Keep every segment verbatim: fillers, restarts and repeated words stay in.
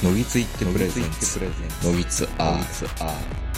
のぎついってプレゼンツのぎつアー。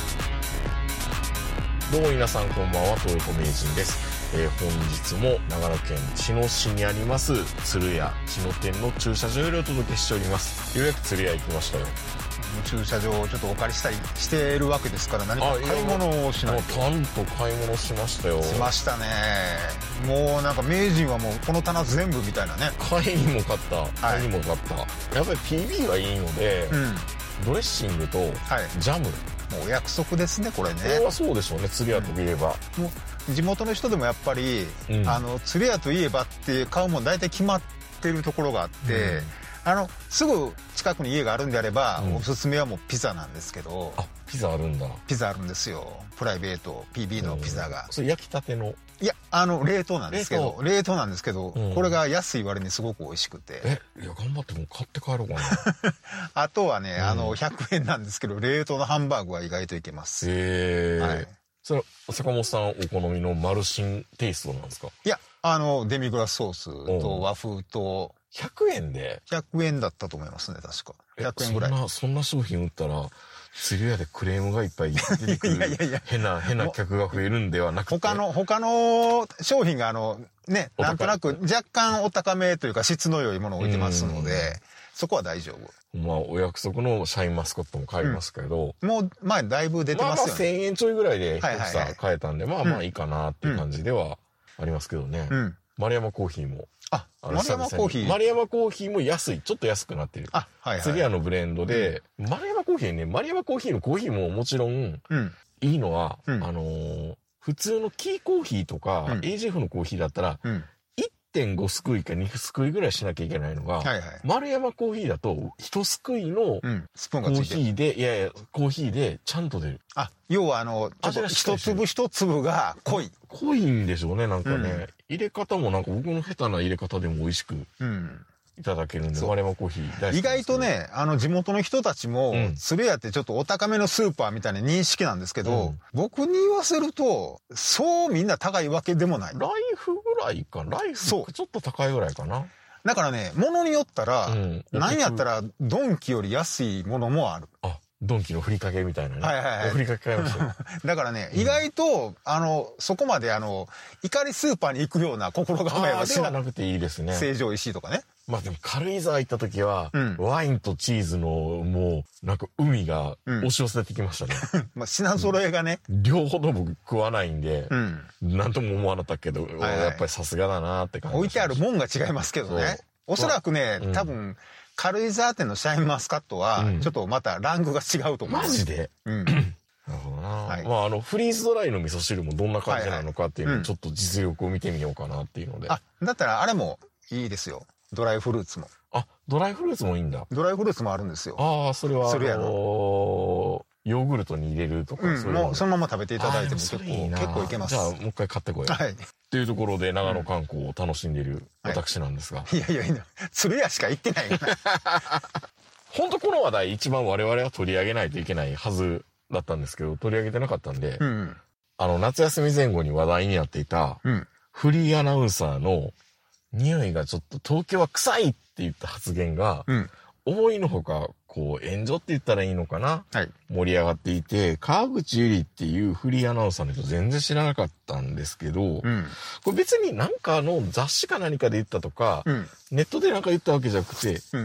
どうも皆さんこんばんは、東横名人です。えー、本日も長野県茅野市にあります鶴屋茅野店の駐車場よりお届けしております。ようやく鶴屋行きましたよ。 駐車場をちょっとお借りしたりしているわけですから、何か買い物をしないと。 ちゃんと買い物しましたよ。 しましたね。もうなんか名人はもうこの棚全部みたいなね。 買いにも買った買いにも買った、はい、やっぱり ピービー がいいので、うん、ドレッシングとジャム、はい、 もうお約束ですねこれね。 これはそうでしょうね、鶴屋といえば、 うん、もう地元の人でもやっぱり、うん、あの鶴屋といえばって買うもん大体決まってるところがあって、うん、あのすぐ近くに家があるんであれば、うん、おすすめはもうピザなんですけど。 あ、ピザあるんだ。 ピザあるんですよ、プライベート ピービー のピザが。 それ焼きたての？ いや、あの冷凍なんですけど、冷凍なんですけど、うん、これが安い割にすごく美味しくて。 え、いや頑張ってもう買って帰ろうかな。 あとはね、うん、あのひゃくえんなんですけど冷凍のハンバーグは意外といけます。 へえ、はい、それ坂本さんお好みのマルシンテイストなんですか？ いや、あのデミグラスソースと和風と。 ひゃくえんでひゃくえんだったと思いますね、確か。ひゃくえんぐらい。 そんなそんな商品売ったら鶴屋でクレームがいっぱい出てくる。いやいやいや、変な変な客が増えるんではなくて、 他の他の商品があのね、なんとなく若干お高めというか質の良いものを置いてますので、そこは大丈夫。 まあお約束のシャインマスカットも買いますけど、 うん、もう前だいぶ出てますよね。 まあまあせんえんちょいぐらいで一房買えたんで、まあまあいいかなっていう感じではありますけどね。うん、丸山コーヒーも。 あ、丸山コーヒー。 丸山コーヒーも安い。ちょっと安くなってる。あ、はいはい。鶴屋のブレンドで、うん、丸山コーヒーね、丸山コーヒーのコーヒーももちろん、うん、いいのは、うん、あのー、普通のキーコーヒーとか、うん、エージェフ のコーヒーだったら、うん、いってんご すくいかにすくいぐらいしなきゃいけないのが、はいはい、丸山コーヒーだといちすくいのコーヒーで、いやいや、コーヒーでちゃんと出る。 あ、要はあの、ちょっと一粒一粒が濃い。 濃いんでしょうね、なんかね。うん、入れ方もなんか僕の下手な入れ方でも美味しくいただけるんで、丸山コーヒー大好きです、ね。 意外とね、あの地元の人たちも、うん、鶴屋ってちょっとお高めのスーパーみたいな認識なんですけど、うん、僕に言わせると、そうみんな高いわけでもない。 ライフぐらいか、ライフちょっと高いぐらいかな。 だからね、物によったら、うん、何やったらドンキより安いものもある。 あ、ドンキのふりかけみたいなね。 はいはいはい。 ふりかけ買いましたよ。 だからね、うん、意外と、あの、そこまであの、怒りスーパーに行くような心構えはしなくていいですね。 成城石井とかね。 まあでも軽井沢行った時は、うん、ワインとチーズのもう、なんか海が押し寄せてきましたね。 うん、まあ品揃えがね、 うん。両方と僕食わないんで、うん、なんとも思わなかったけど、はいはい、やっぱりさすがだなって感じ。 置いてあるもんが違いますけどね。おそらくね、多分、軽井沢店のシャインマスカットは、ちょっとまたランクが違うと思います。 マジで？うん。なるほどな。はい、まあ、あの、フリーズドライの味噌汁もどんな感じなのかっていうのを、ちょっと実力を見てみようかなっていうので。 あ、だったらあれもいいですよ。ドライフルーツも。 あ、ドライフルーツもいいんだ。 ドライフルーツもあるんですよ。 ああ、それは、それやの。ヨーグルトに入れるとか、 うん、そういうもうそのまま食べていただいても結構いい結構いけます。 じゃあもう一回買ってこよう。はい。っていうところで長野観光を楽しんでいる私なんですが。 はい、いやいやいや、鶴屋しか行ってないよな。 本当この話題一番我々は取り上げないといけないはずだったんですけど、取り上げてなかったんで、うん、あの夏休み前後に話題になっていた、うん、フリーアナウンサーの匂いがちょっと東京は臭いって言った発言が、うん、思いのほか、こう、炎上って言ったらいいのかな、はい、盛り上がっていて、川口ゆりっていうフリーアナウンサーの人全然知らなかったんですけど、うん、これ別になんかの雑誌か何かで言ったとか、うん、ネットでなんか言ったわけじゃなくて、うん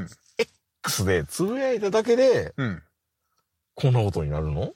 、X でつぶやいただけで、うん、こんなことになるの？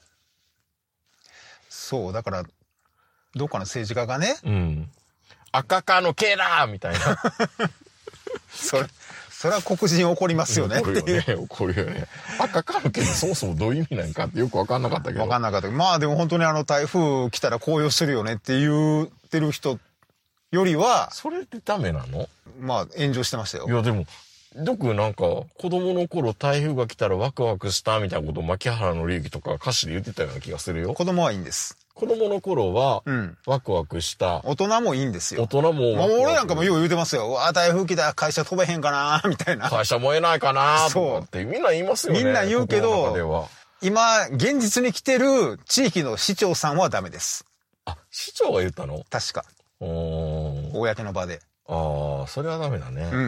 そう、だから、どっかの政治家がね、うん、 赤かの毛だみたいな。 それ、それは黒人怒りますよねっていう。 怒るよね、怒るよね。赤かの毛ってそもそもどういう意味なんかってよく分かんなかったけど。 分かんなかったけど。まあでも本当にあの台風来たら紅葉するよねって言ってる人よりは。 それってダメなの？ まあ炎上してましたよ。 いやでも、よくなんか子供の頃台風が来たらワクワクしたみたいなことを牧原紀之とか歌詞で言ってたような気がするよ。 子供はいいんです。 子供の頃は、ワクワクした、 うん。大人もいいんですよ。 大人もワクワク。 俺なんかもよう言うてますよ。あ、台風来たら会社飛べへんかなみたいな。 会社燃えないかなとかってみんな言いますよね。 みんな言うけど、今、現実に来てる地域の市長さんはダメです。 あ、市長が言ったの？ 確か。公の場で。 ああ、それはダメだね。 うん。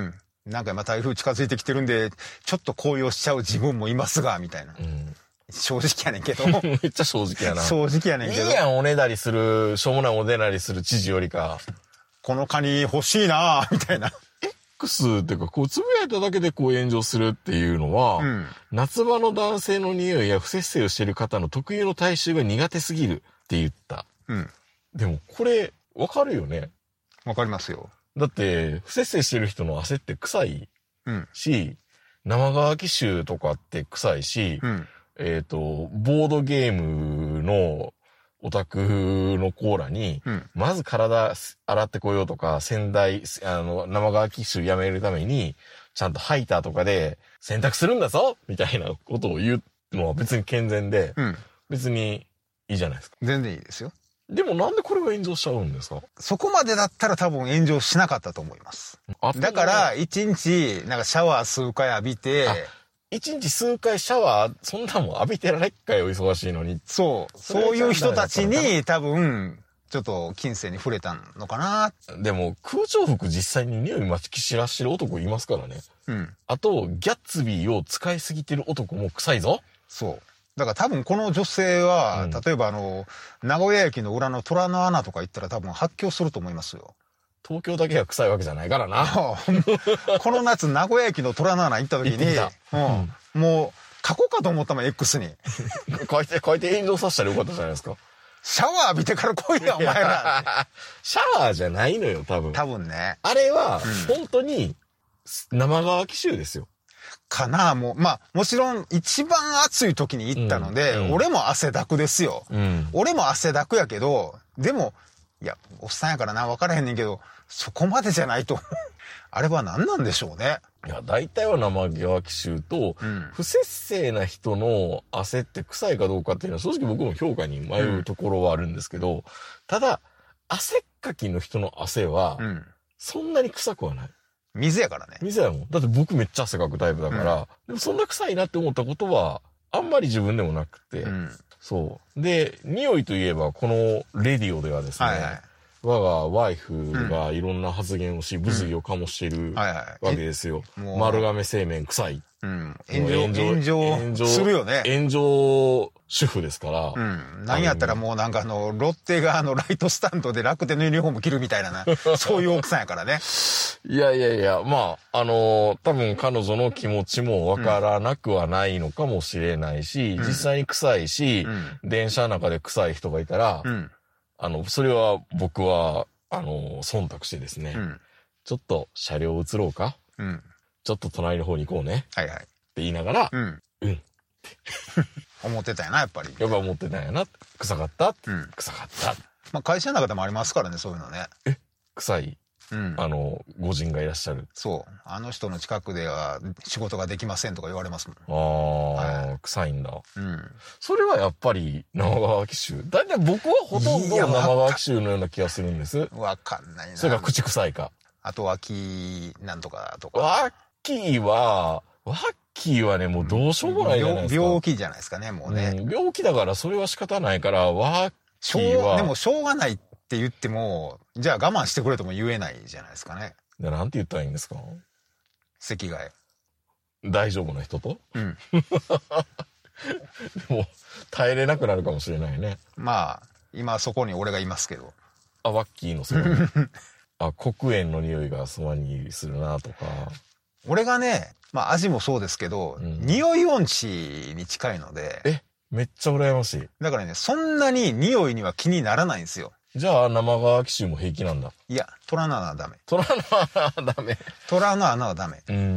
なんか今台風近づいてきてるんで、ちょっと高揚しちゃう自分もいますが、みたいな。うん、正直やねんけど。 めっちゃ正直やな。 正直やねんけど。 いいやん、おねだりする、しょうもないおねだりする知事よりか。 このカニ欲しいなみたいな。 X っていうか、こう、つぶやいただけでこう炎上するっていうのは、うん、夏場の男性の匂いや不摂生をしている方の特有の体臭が苦手すぎるって言った。うん。でも、これ、わかるよね。 わかりますよ。 だって、不摂生してる人の汗って臭いし、うん、生乾き臭とかって臭いし、うん、えっと、ボードゲームのオタクのコーラに、うん、まず体洗ってこようとか、洗剤、あの、生乾き臭やめるために、ちゃんとハイターとかで洗濯するんだぞみたいなことを言うのは別に健全で、うん、別にいいじゃないですか。 全然いいですよ。 でもなんでこれが炎上しちゃうんですか？ そこまでだったら多分炎上しなかったと思います。だから、一日、なんかシャワー数回浴びて、 一日数回シャワー、そんなもん浴びてられっかよ、忙しいのに。 そう。そういう人たちに多分、ちょっと近世に触れたのかな。 でも、空調服実際に匂いまき散らしてる男いますからね。うん。あと、ギャッツビーを使いすぎてる男も臭いぞ。 そう。だから多分この女性は、うん、例えばあの、名古屋駅の裏の虎の穴とか行ったら多分発狂すると思いますよ。 東京だけが臭いわけじゃないからな。 この夏、名古屋駅の虎の穴行った時に、うんうん、もう、書こうかと思ったもん、X に。 書いて、書いて炎上させたらよかったじゃないですか。 シャワー浴びてから来いや、お前ら。 シャワーじゃないのよ、多分。 多分ね。 あれは、うん、本当に、生乾き臭ですよ。 かなもう、まあ、もちろん一番暑い時に行ったので、うんうん、俺も汗だくですよ、うん。俺も汗だくやけど、でも、いや、おっさんやからな、分からへんねんけど、そこまでじゃないと。あれは何なんでしょうね。 いや、大体は生乾き臭と、うん、不摂生な人の汗って臭いかどうかっていうのは、正直僕も評価に迷うところはあるんですけど、うん、ただ、汗っかきの人の汗は、そんなに臭くはない。 水やからね。 水やもん。だって僕めっちゃ汗かくタイプだから、うん、でもそんな臭いなって思ったことは、あんまり自分でもなくて、うん、そう。で、匂いといえば、このレディオではですね、はいはい、我がワイフがいろんな発言をし、物議を醸しているわけですよ。丸亀製麺臭い。 うん。炎上、炎上、炎上するよね。 炎上主婦ですから。 うん。何やったらもうなんかあの、ロッテがあの、ライトスタンドで楽天のユニフォーム着るみたいなな、そういう奥さんやからね。 いやいやいや、まあ、あのー、多分彼女の気持ちもわからなくはないのかもしれないし、うん、実際に臭いし、うん、電車の中で臭い人がいたら、うん、あの、それは僕は、あのー、忖度してですね、うん、ちょっと車両移ろうか、うん、ちょっと隣の方に行こうね。はいはい。って言いながら、うん。うん。 思ってたやな、やっぱり。 やっぱ思ってたんやな。臭かった、うん、臭かった。 まあ会社の中でもありますからね、そういうのね。 え、臭い、うん、あの、ご人がいらっしゃる。 そう。あの人の近くでは仕事ができませんとか言われますもん。 ああ、はい、臭いんだ。うん。それはやっぱり生乾き臭。だいたい僕はほとんど生乾き臭のような気がするんです。 わかんないな。 それが口臭いか。 あと脇なんとかとか。 ワッキーは、ワッキーはね、もうどうしようもないじゃないですか。 病気じゃないですかね、もうね。 うん、病気だからそれは仕方ないから、ワッキーは。 でもしょうがないって言っても、じゃあ我慢してくれとも言えないじゃないですかね。 で、なんて言ったらいいんですか？ 席替え。 大丈夫な人と？うん。でも、耐えれなくなるかもしれないね。 まあ、今そこに俺がいますけど。 あ、ワッキーのそこに。あ、黒煙の匂いがそばにするなとか。 俺がね、まあ味もそうですけど、うん、匂い音痴に近いので。 え、めっちゃ羨ましい。 だからね、そんなに匂いには気にならないんですよ。 じゃあ生乾き臭も平気なんだ。 いや、虎の穴はダメ。 虎の穴はダメ。 虎の穴はダメ。うん。うん。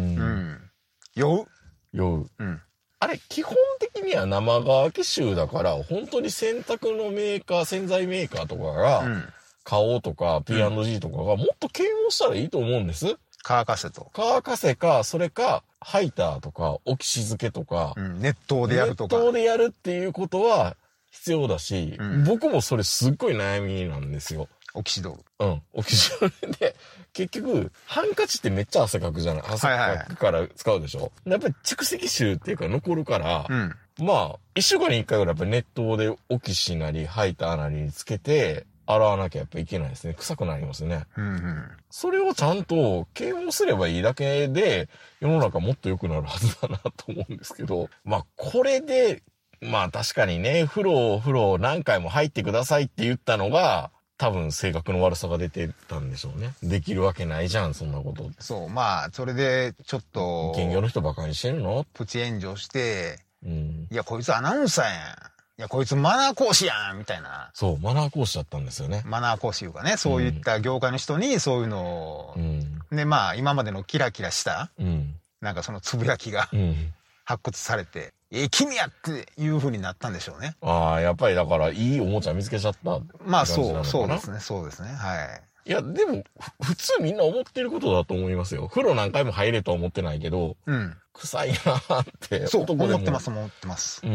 酔う酔う。うん。あれ、基本的には生乾き臭だから、本当に洗濯のメーカー、洗剤メーカーとかが、うん、花王とか ピーアンドジー とかがもっと啓蒙したらいいと思うんです。 乾かせと。 乾かせか、それか、ハイターとか、オキシ漬けとか、 うん、熱湯でやるとか。 熱湯でやるっていうことは必要だし、うん、僕もそれすっごい悩みなんですよ。 オキシドール。 うん。オキシドールで、結局、ハンカチってめっちゃ汗かくじゃない。汗かくから使うでしょ。はいはい、やっぱり蓄積臭っていうか残るから、うん、まあ、一週間に一回ぐらいやっぱり熱湯でオキシなり、ハイターなりにつけて、 洗わなきゃやっぱいけないですね。臭くなりますね。 うんうん。 それをちゃんと啓蒙すればいいだけで、世の中もっと良くなるはずだなと思うんですけど、まあこれで、まあ確かにね、風呂、風呂何回も入ってくださいって言ったのが、多分性格の悪さが出てたんでしょうね。できるわけないじゃん、そんなこと。 そう、まあ、それで、ちょっと。 兼業の人バカにしてるの？ プチ炎上して、 うん。 いや、こいつアナウンサーやん。いや、こいつマナー講師やんみたいな。 そう、マナー講師だったんですよね。 マナー講師いうかね、そういった業界の人にそういうのを、うん、で、まあ、今までのキラキラした、うん、なんかそのつぶやきが、うん、発掘されて、え、君やっていう風になったんでしょうね。 ああ、やっぱりだからいいおもちゃ見つけちゃった。 まあそう、そうですね、そうですね、はい。 いや、でも、普通みんな思ってることだと思いますよ。風呂何回も入れとは思ってないけど、うん、臭いなーって。 そう、思ってます、思ってます。うん。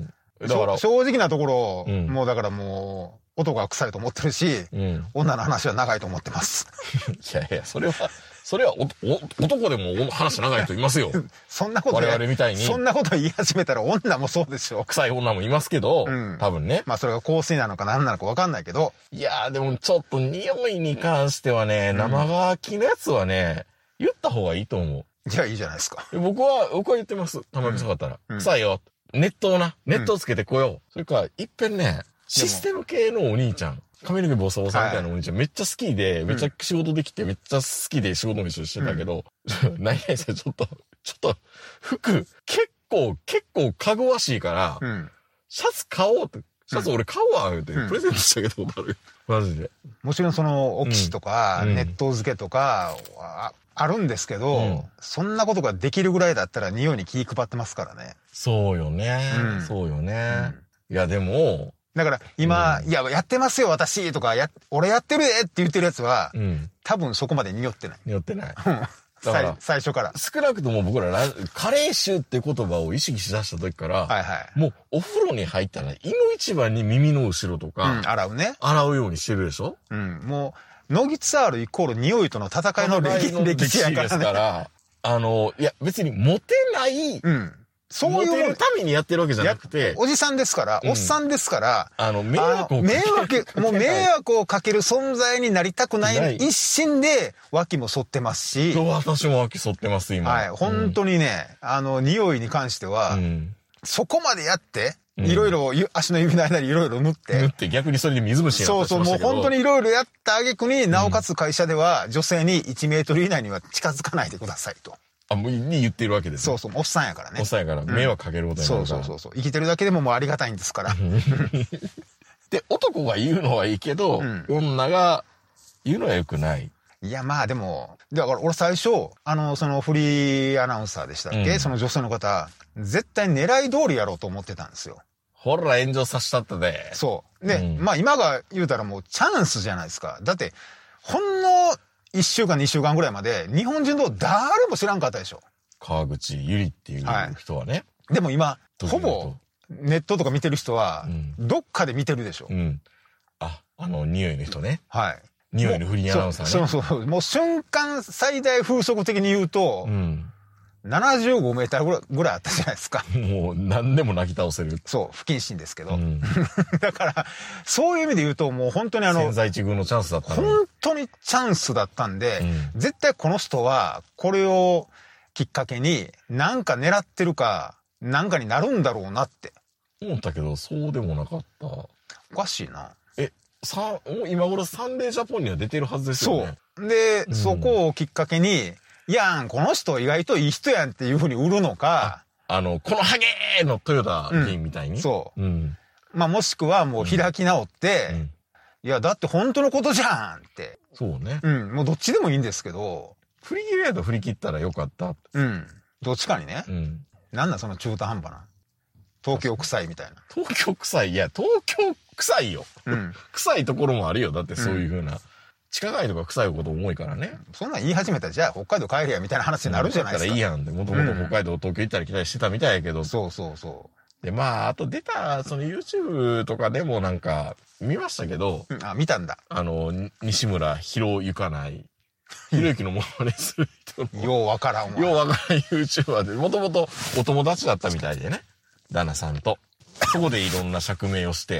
だから。 正直なところ、うん、もうだからもう、男が臭いと思ってるし、うん、女の話は長いと思ってます。 いやいや、それは、それはおお男でも話長い人いますよ。 そんなこと我々みたいに。 そんなこと言い始めたら女もそうでしょ。 臭い女もいますけど、うん、多分ね。 まあそれが香水なのか何なのか分かんないけど。 いやーでもちょっと匂いに関してはね、生乾きのやつはね、言った方がいいと思う。 じゃあいいじゃないですか。 僕は、僕は言ってます。たまに臭かったら。うん、臭いよ。熱湯な。熱湯つけてこよう。うん、それから、いっぺんね、システム系のお兄ちゃん。髪の毛ボサボサみたいなお兄ちゃん、はい、めっちゃ好きで、めっちゃ仕事できて、めっちゃ好きで仕事も一緒にしてたけど、うん、何々さんちょっと、ちょっと、服、結構、結構かぐわしいから、うん、シャツ買おうって、シャツ俺買おうわ、言うて、プレゼントしてあげたことある。マジで。 もちろんその、オキシとか、うん、熱湯漬けとか、あ、あるんですけど、うん、そんなことができるぐらいだったら匂いに気配ってますからね。 そうよね。うん、そうよね。うん、いや、でも、 だから今、うん、いや、やってますよ、私とか、や、俺やってるでって言ってるやつは、うん、多分そこまで匂ってない。 匂ってない。 だから最初から。 少なくとも僕ら、加齢臭って言葉を意識しだした時から、はいはい、もうお風呂に入ったら、胃の一番に耳の後ろとか、うん、 洗うね。 洗うようにしてるでしょ？ うん。もう、ノギツアールイコール匂いとの戦いの歴史やからね。ですから、 あの、いや、別にモテない、うん。そういう。モテるためにやってるわけじゃなくて。 おじさんですから、うん、おっさんですから、 あの、迷惑をかける。 迷惑、もう迷惑をかける存在になりたくない。一心で脇も反ってますし。 そう、私も脇反ってます、今。 はい。本当にね、うん、あの、匂いに関しては、うん、そこまでやって、いろいろ、足の指の間にいろいろ塗って。 塗って逆にそれで水虫になったりしましたけど。 そうそう、もう本当にいろいろやった挙句に、なおかつ会社では女性にいちメートル以内には近づかないでくださいと。 あ、もうに言ってるわけですね。 そうそう、おっさんやからね。 おっさんやから、迷惑かけることになるから、 うん。そうそうそう。生きてるだけでももうありがたいんですから。 で、男が言うのはいいけど、うん、女が言うのは良くない。 いや、まあでも、だから俺最初、あの、そのフリーアナウンサーでしたっけ、うん、その女性の方、絶対狙い通りやろうと思ってたんですよ。 ほら、炎上させたったで。 そう。で、うん、まあ今が言うたらもうチャンスじゃないですか。だって、ほんのいっしゅうかん、にしゅうかんぐらいまで、日本人の誰も知らんかったでしょ。 川口ゆりっていう人はね。はい、 でも今、ほぼ、ネットとか見てる人は、どっかで見てるでしょ。うん。 あ、あの、匂いの人ね。 はい。 匂いのフリーアナウンサーね。 そうそうそう。もう瞬間最大風速的に言うと、うん。ななじゅうごメーターぐらい、ぐらいあったじゃないですか。 もう何でも泣き倒せる。 そう、不謹慎ですけど。うん、だから、そういう意味で言うと、もう本当にあの、 千載一遇のチャンスだったのに。本当にチャンスだったんで、うん、絶対この人は、これをきっかけに、なんか狙ってるか、なんかになるんだろうなって。 思ったけど、そうでもなかった。 おかしいな。 え、さ、今頃サンデージャポンには出てるはずですよね。 そう。で、うん、そこをきっかけに、いやん、この人意外といい人やんっていう風に売るのか。 あ, あの、このハゲーの豊田議員みたいに。 うん、そう。うん。まあ、もしくはもう開き直って、うんうん、いや、だって本当のことじゃんって。 そうね。 うん。もうどっちでもいいんですけど。 振り切れると振り切ったらよかった。 うん。どっちかにね。うん。なんだその中途半端な。東京臭いみたいな。 東京臭いいや、東京臭いよ。うん。臭いところもあるよ。だってそういう風な。うん地下街とか臭いこと重いからね。 そんなん言い始めたら、じゃあ北海道帰りやみたいな話になるじゃないですか。 だからいいやんって。もともと北海道、東京行ったり来たりしてたみたいやけど。 そうそうそう。 で、まあ、あと出た、その YouTube とかでもなんか、見ましたけど。 うん、あ、見たんだ。 あの、西村広ゆかない。ひろゆきのものまねする人の。 ようわからんわ。 ようわからん YouTuber で、もともとお友達だったみたいでね。旦那さんと。そこでいろんな釈明をして。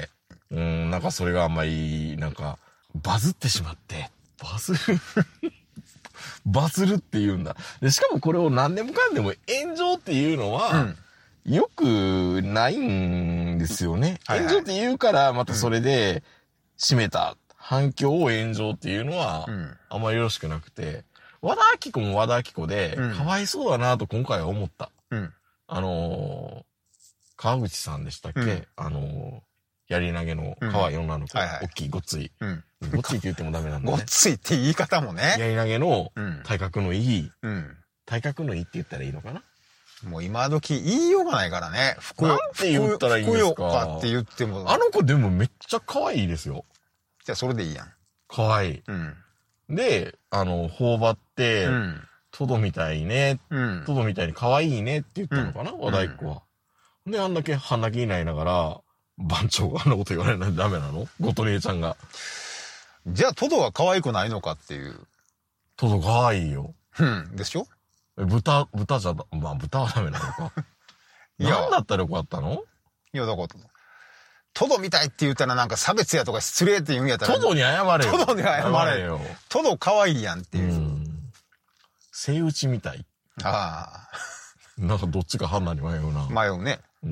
うん、なんかそれがあんまり、なんか、バズってしまって、バズるバズるって言うんだ。で、しかもこれを何でもかんでも炎上っていうのは、うん、よくないんですよね。はいはい、炎上って言うから、またそれで、締めた、反響を炎上っていうのは、あんまりよろしくなくて、和田アキ子も和田アキ子で、うん、かわいそうだなと今回は思った。うん、あのー、川口さんでしたっけ、うん、あのー、やり投げの可愛い女の子、うんはいはい、大きいごっつい、うん。ごっついって言ってもダメなんだね。 ごっついって言い方もね。 やり投げの体格のいい、うん、体格のいいって言ったらいいのかな。 もう今時言いようがないからね。 ふくよなんて言ったらいいんですか。 ふくよかって言っても。 あの子でもめっちゃ可愛いですよ。 じゃあそれでいいやん。 可愛い。うん、で、あの、頬張って、うん、トドみたいね、うん、トドみたいに可愛いねって言ったのかな、うん、和田一子は。で、あんだけ鼻気ないながら、番長があんなこと言われないとダメなのごと姉ちゃんが。 じゃあトドは可愛くないのかっていう。 トド可愛いよ。 うん、でしょ豚、豚じゃ、まあ豚はダメなのか。いや。何だったらよかったのいや、だから、トドみたいって言ったらなんか差別やとか失礼って言うんやったら。 トドに謝れよ。 トドに謝れよ。トド可愛いやんっていう。うん。 セイウチみたい。ああ。なんかどっちか判断に迷うな。 迷うね。うん。うん。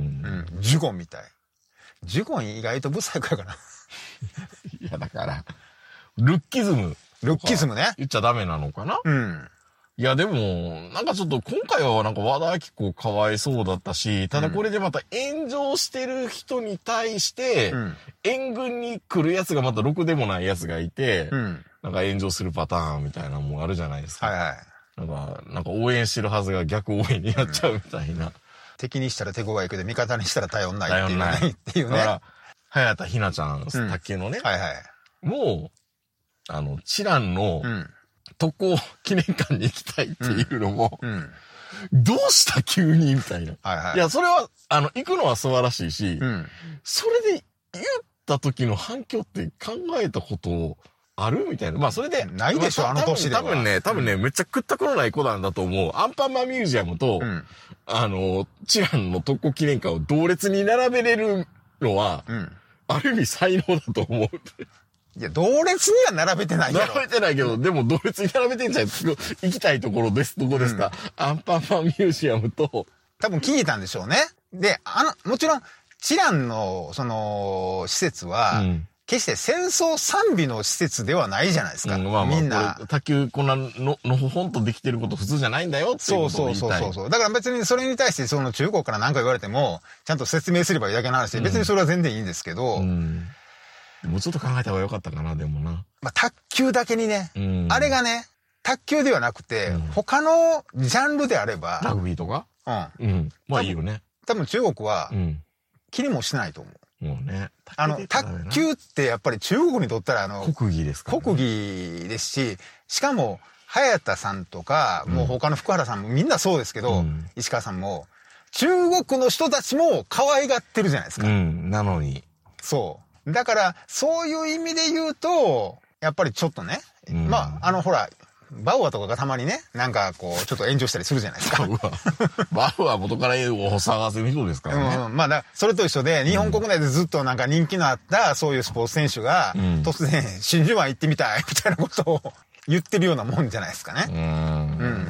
ジュゴンみたい。ジュゴン意外とブサイクやから。 いや、だから、ルッキズム。 ルッキズムね。 言っちゃダメなのかなうん。いや、でも、なんかちょっと今回はなんか和田アキ子かわいそうだったし、ただこれでまた炎上してる人に対して、うん、援軍に来るやつがまたろくでもないやつがいて、うん、なんか炎上するパターンみたいなのもあるじゃないですか。はいはい。なんか、なんか応援してるはずが逆応援になっちゃうみたいな。うん、 敵にしたら手強いけど味方にしたら頼んないっていうね。頼んないっていうね。だから、 早田ひなちゃん、卓球のね。はいはい。もう、あの、チランの、うん特攻記念館に行きたいっていうのも、うんうん、どうした急にみたいな。はいはい。いや、それは、あの、行くのは素晴らしいし、うん、それで言った時の反響って考えたことあるみたいな。まあ、それで。 ないでしょ、まあ、あの年では。 多分ね、多分ね、うん、めっちゃ食ったことない子なんだと思う。アンパンマンミュージアムと、うん、あの、チランの特攻記念館を同列に並べれるのは、うん、ある意味才能だと思う。 いや、同列には並べてないやろ。 並べてないけど、でも同列に並べてんじゃん。行きたいところです。どこですか、うん、アンパンマンミュージアムと。 多分聞いたんでしょうね。で、あの、もちろん、チランの、その、施設は、うん、決して戦争賛美の施設ではないじゃないですか。うん、まあまあ、みんな。 卓球こんなの、のほほんとできてること普通じゃないんだよっていうことを言いたい。そうそうそうそう。 だから別にそれに対してその中国から何か言われても、ちゃんと説明すればいいだけの話で、別にそれは全然いいんですけど、うんもうちょっと考えた方がよかったかな、でもな。 まあ、卓球だけにね、うん、あれがね、卓球ではなくて、うん、他のジャンルであれば。 ラグビーとかうん。うん。まあいいよね。 多分中国は、気にもしてないと思う。もうね。あの、卓球ってやっぱり中国にとったら、あの、 国技ですか、ね、 国技ですし、しかも、早田さんとか、うん、もう他の福原さんもみんなそうですけど、うん、石川さんも、中国の人たちも可愛がってるじゃないですか。 うん、なのに。 そう。だから、そういう意味で言うと、やっぱりちょっとね、うん、まあ、あの、ほら、バウアーとかがたまにね、なんかこう、ちょっと炎上したりするじゃないですか。 バウアー元からお探せる人ですからね。 うん、まあだ、それと一緒で、日本国内でずっとなんか人気のあった、そういうスポーツ選手が、うん、突然、真珠湾行ってみたい、みたいなことを言ってるようなもんじゃないですかね。うん。うん。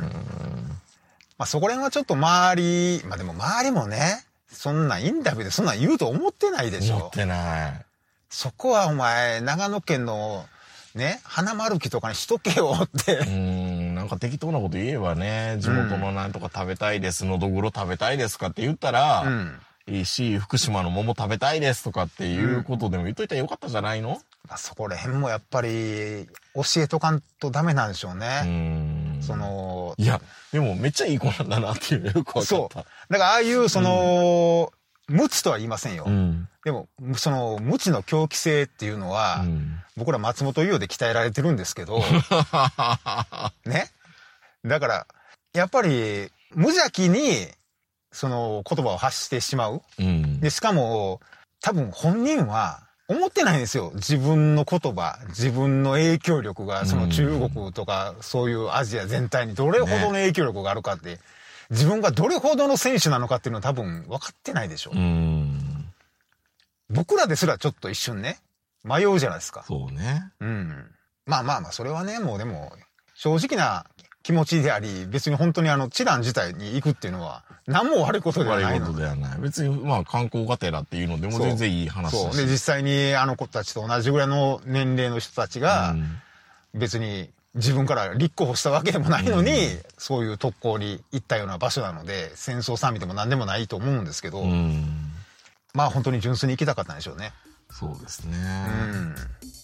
まあ、そこら辺はちょっと周り、まあでも周りもね、そんなインタビューでそんなん言うと思ってないでしょ。 思ってない。 そこはお前、長野県の、ね、花丸木とかにしとけよって。 うん、なんか適当なこと言えばね、地元のなんとか食べたいです、のどぐろ食べたいですかって言ったら、うん、いいし、福島の桃食べたいですとかっていうことでも言っといたらよかったじゃないの、うんまあ、そこら辺もやっぱり、教えとかんとダメなんでしょうね。うん。その、 いや、でもめっちゃいい子なんだなっていうのよく分かった。そう。だからああいう、その、うん無知とは言いませんよ。うん、でも、その、無知の狂気性っていうのは、うん、僕ら松本伊代で鍛えられてるんですけど、ね。だから、やっぱり、無邪気に、その言葉を発してしまう。うん、で、しかも、多分本人は、思ってないんですよ。自分の言葉、自分の影響力が、その中国とか、そういうアジア全体にどれほどの影響力があるかって、ね自分がどれほどの選手なのかっていうのは多分分かってないでしょ。うーん僕らですらちょっと一瞬ね、迷うじゃないですか。 そうね。 うん。まあまあまあ、それはね、もうでも、正直な気持ちであり、別に本当にあの、チラン自体に行くっていうのは、何も悪いことではないの。 悪いことではない。別に、まあ、観光がてらっていうのでも全然いい話だし。 そう。そうで、実際にあの子たちと同じぐらいの年齢の人たちが、別に自分から立候補したわけでもないのに、うん、そういう特攻に行ったような場所なので、戦争賛美でも何でもないと思うんですけど、うん、まあ本当に純粋に行きたかったんでしょうね。 そうですね。うん。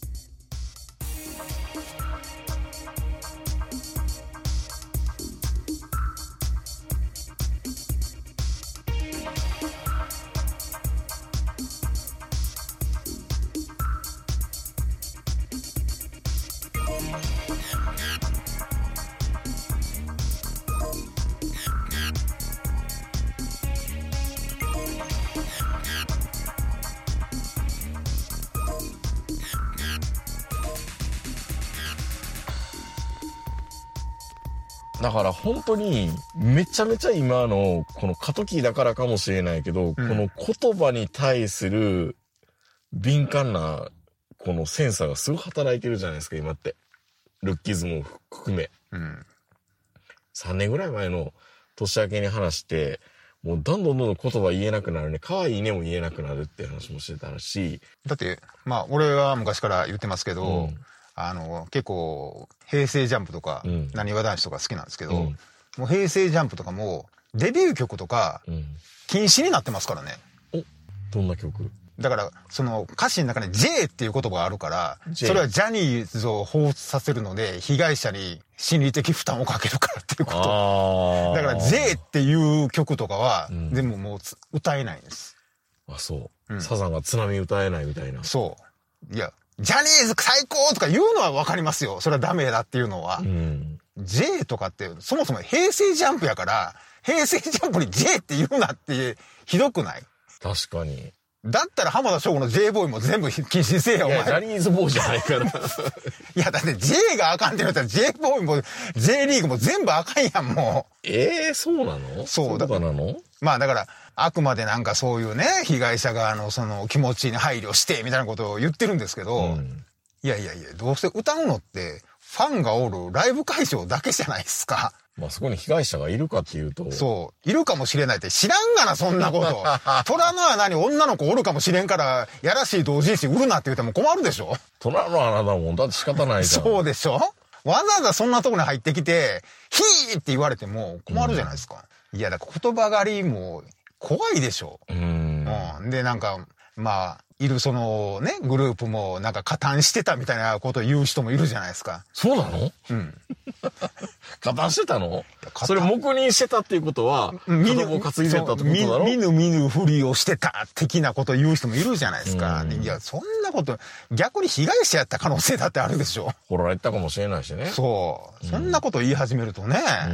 だから本当にめちゃめちゃ今のこの過渡期だからかもしれないけど、うん、この言葉に対する敏感なこのセンサーがすごい働いてるじゃないですか、今って。ルッキズムを含め。うん、さんねんぐらい前の年明けに話して、もうどんどんどんどん言葉言えなくなるね。可愛いねも言えなくなるって話もしてたし。 だって、まあ俺は昔から言ってますけど、うんあの、結構、平成ジャンプとか、なにわ男子とか好きなんですけど、うん、もう平成ジャンプとかも、デビュー曲とか、禁止になってますからね。 お、どんな曲？ だから、その歌詞の中に J っていう言葉があるから、J、それはジャニーズを彷彿させるので、被害者に心理的負担をかけるからっていうこと。だから J っていう曲とかは、うん、全部もう歌えないんです。 あ、そう。うん、サザンが津波歌えないみたいな。 そう。いや、ジャニーズ最高とか言うのはわかりますよ。それはダメだっていうのは。うん、J とかって、そもそも平成ジャンプやから、平成ジャンプに J って言うなってひどくない？ 確かに。 だったら浜田省吾の J ボーイも全部禁止にせえよ、お前。 いや、ジャニーズボーイじゃないから。いや、だって J があかんって言ったら J ボーイも J リーグも全部あかんやん、もう。 ええー、そうなの？ そうだ。そうなの？ まあだから、あくまでなんかそういうね、被害者側のその気持ちに配慮して、みたいなことを言ってるんですけど、うんいやいやいや、どうせ歌うのって、ファンがおるライブ会場だけじゃないですか。 まあそこに被害者がいるかっていうと。 そう。いるかもしれないって知らんがな、そんなこと。虎の穴に女の子おるかもしれんから、やらしい同人誌売るなって言っても困るでしょ。 虎の穴だもん。だって仕方ないじゃん。 そうでしょ。わざわざそんなとこに入ってきて、ヒーって言われても困るじゃないですか。うん、いや、だから言葉狩りも怖いでしょ。うん。うん。で、なんか、まあ、いるそのね、グループもなんか加担してたみたいなことを言う人もいるじゃないですか。 そうなの？うん。加担してたの？それ黙認してたっていうことは、子供を担いでたってことだろ？ 見ぬ見ぬふりをしてた的なことを言う人もいるじゃないですか。いや、そんなこと、逆に被害者やった可能性だってあるでしょ。 掘られたかもしれないしね。 そう。そんなこと言い始めるとね。うん。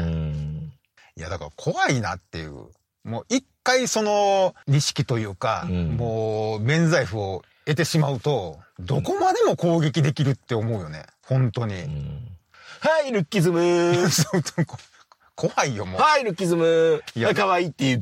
いや、だから怖いなっていう。もう一回その錦というか、うん、もう免罪符を得てしまうと、どこまでも攻撃できるって思うよね。本当に。うん、 はい、ルッキズム怖いよ、もう。 はい、ルッキズムいや、可愛いって言った、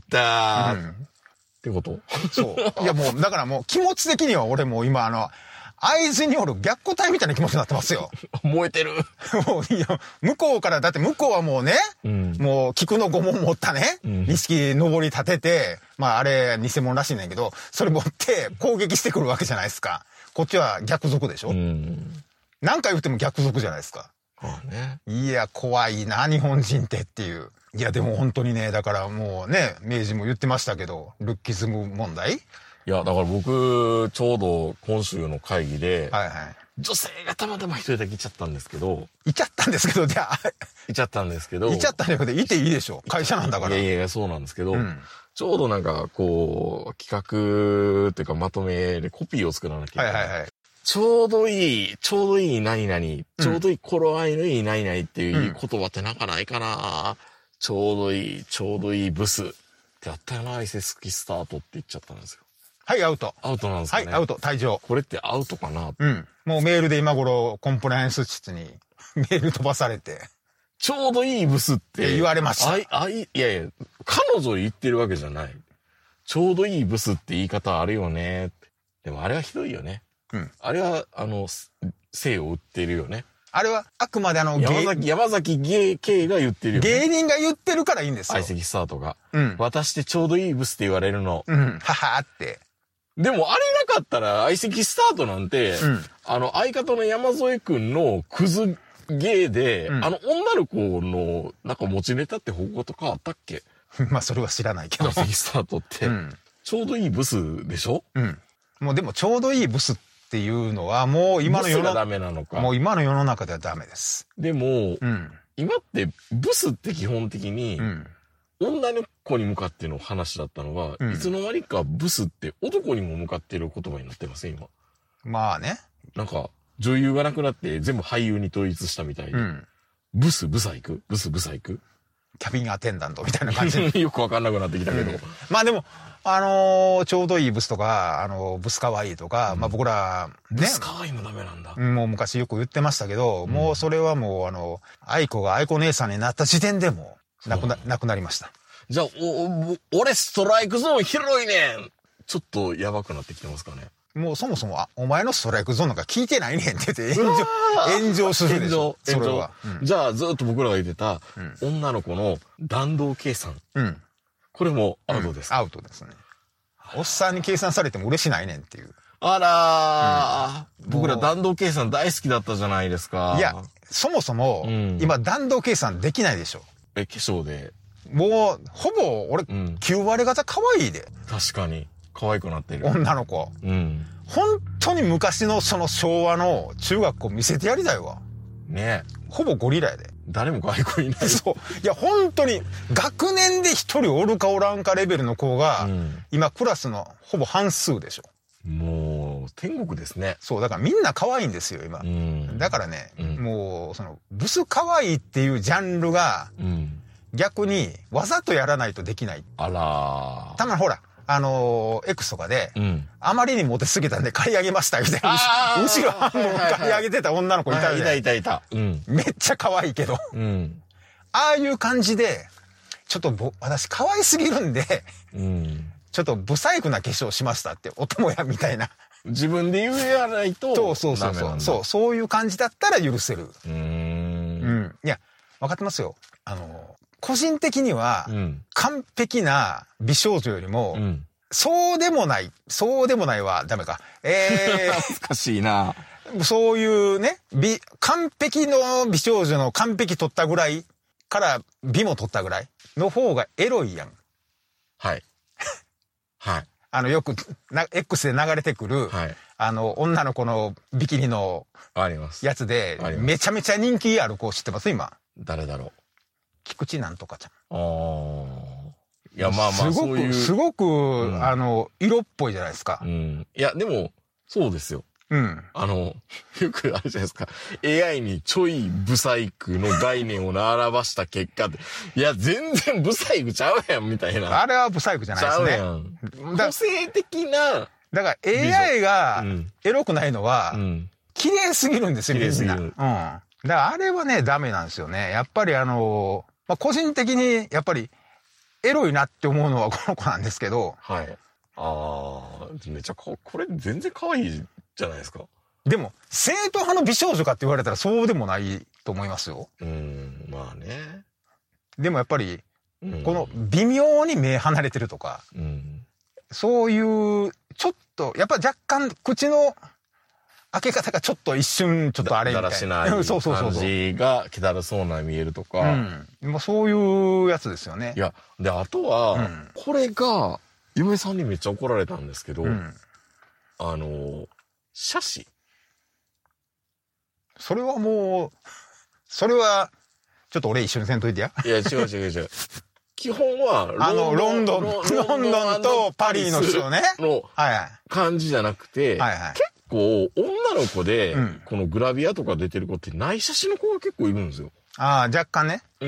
うん。ってことそう。いや、もう、だからもう気持ち的には俺もう今あの、会津におる逆個体みたいな気持ちになってますよ。 燃えてる。 もういや、向こうから、だって向こうはもうね、うん、もう菊の御紋持ったね、錦、うん、登り立てて、まああれ偽物らしいねんけど、それ持って攻撃してくるわけじゃないですか。こっちは逆賊でしょ。うん、何回言っても逆賊じゃないですか。 ああね、 いや、怖いな、日本人ってっていう。いや、でも本当にね、だからもうね、明治も言ってましたけど、ルッキズム問題いや、だから僕、ちょうど今週の会議で、 はいはい。 女性がたまたま一人だけいちゃったんですけど。 いちゃったんですけど、じゃあ。 いちゃったんですけど。 いちゃったんじゃなくて、いていいでしょ。会社なんだから。 いやいや、そうなんですけど、うん、ちょうどなんか、こう、企画っていうかまとめでコピーを作らなきゃいけない。はいはいはい。ちょうどいい、ちょうどいい何々、ちょうどいい頃合いのいい何々っていう言葉ってなんかないかな、うん、ちょうどいい、ちょうどいいブスってあったよな、伊勢好きスタートって言っちゃったんですよ。 はい、アウト。 アウトなんですかね。 はい、アウト、退場。 これってアウトかな？ うん。もうメールで今頃、コンプライアンス室にメール飛ばされて。 ちょうどいいブスって。 言われました。 あい、あい、いやいや、彼女言ってるわけじゃない。ちょうどいいブスって言い方あるよね。 でもあれはひどいよね。 うん。 あれは、あの、性を売ってるよね。 あれは、あくまであの、 山崎、山崎芸系が言ってるよね。 芸人が言ってるからいいんですよ。 相席スタートが。 うん。 渡してちょうどいいブスって言われるの。 うん。ははって。 でもあれなかったら相席スタートなんて、うん、あの、相方の山添くんのクズ芸で、うん、あの、女の子の、なんか持ちネタって方向とかあったっけ？ まあ、それは知らないけど。 相席スタートって、うん、ちょうどいいブスでしょ？ うん。もうでもちょうどいいブスっていうのはもう今の世のブスがダメなのか。 もう今の世の中ではダメです。 でも、うん、今ってブスって基本的に、うん、女の子に向かっての話だったのが、うん、いつの間にかブスって男にも向かってる言葉になってません、今。まあね。なんか、女優がなくなって全部俳優に統一したみたいで、うん、ブス、ブサ行くブス、ブサ行くキャビンアテンダントみたいな感じで。 よくわかんなくなってきたけど。うん、 まあでも、あのー、ちょうどいいブスとか、あのー、ブスかわいいとか、うん、まあ僕ら、ね。 ブスかわいいもダメなんだ。 もう昔よく言ってましたけど、うん、もうそれはもう、あの、愛子が愛子姉さんになった時点でもう、なくな、なくなりました。 じゃあ、お、俺ストライクゾーン広いねん。ちょっとやばくなってきてますかね。 もうそもそも、あ、お前のストライクゾーンなんか聞いてないねんって言って炎上、炎上するでしょ。炎上。それは。 うん、じゃあ、ずっと僕らが言ってた、うん、女の子の弾道計算。うん。これもアウトですか、 うん、アウトですね。おっさんに計算されても嬉しないねんっていう。 あらー、うん、僕ら弾道計算大好きだったじゃないですか。 いや、そもそも、うん、今弾道計算できないでしょ。 え、化粧で。 もう、ほぼ、俺、うん、きゅう割方可愛いで。 確かに。可愛くなってる。 女の子。うん。本当に昔のその昭和の中学校見せてやりたいわ。ねえ。ほぼゴリラやで。 誰も可愛い子いない。 そう。いや、本当に、学年で一人おるかおらんかレベルの子が、うん、今クラスのほぼ半数でしょ。 もう、天国ですね。 そう、だからみんな可愛いんですよ、今。うん、だからね、うん、もう、その、ブス可愛いっていうジャンルが、うん、逆に、わざとやらないとできない。あらー。たまにほら、あのー、X とかで、うん、あまりにモテすぎたんで刈り上げましたみたいな。後ろ半分刈り上げてた女の子いたよね。 いたいたいた。 うん、めっちゃ可愛いけど。うん、ああいう感じで、ちょっとぼ、私可愛すぎるんで、うん、ちょっとブサイクな化粧しましたって、お友やみたいな。 自分で言えやないと。 そうそうそうそう。そう、そういう感じだったら許せる。うーん。うん。いや、分かってますよ。あの、個人的には、完璧な美少女よりも、うん、そうでもない、そうでもないはダメか。えー、難しいな。 そういうね、美、完璧の美少女の完璧取ったぐらいから美も取ったぐらいの方がエロいやん。 はい。はい。 あの、よく、な、X で流れてくる、はい、あの、女の子のビキニのやつで、めちゃめちゃ人気ある子知ってます今。 誰だろう。 菊池なんとかちゃん。ああ。いや、まあまあ、すごく、 そういうすごく、うん、あの、色っぽいじゃないですか。 うん。いや、でも、そうですよ。うん。あの、よくあるじゃないですか。エーアイ にちょいブサイクの概念を表した結果で、いや、全然ブサイクちゃうやん、みたいな。 あれはブサイクじゃないですね。ちゃうやん。個性的な。 だから エーアイ がエロくないのは、うん、綺麗すぎるんですよ、みんな。うん。だからあれはね、ダメなんですよね。やっぱりあの、まあ、個人的に、やっぱり、エロいなって思うのはこの子なんですけど。 はい。ああ、めちゃか、これ全然可愛いじゃないですか。 でも、正統派の美少女かって言われたらそうでもないと思いますよ。 うん、まあね。 でもやっぱり、うん、この微妙に目離れてるとか、うん、そういう、ちょっと、やっぱ若干口の、開け方がちょっと一瞬ちょっとあれみたいな。 だらしない感じが気だるそうな見えるとか。うん。 まあそういうやつですよね。 いや、で、あとは、うん、これが、嫁さんにめっちゃ怒られたんですけど、うん、あの、写真。 それはもう、それは、ちょっと俺一緒にせんといてや。 いや、違う違う違う。基本はロンドン、あの、ロンドン、ロンドンとパリの人ね。 の感じじゃなくて、はいはい、結構女の子で、うん、このグラビアとか出てる子って内写真の子が結構いるんですよ。 ああ、若干ね。うん。うん。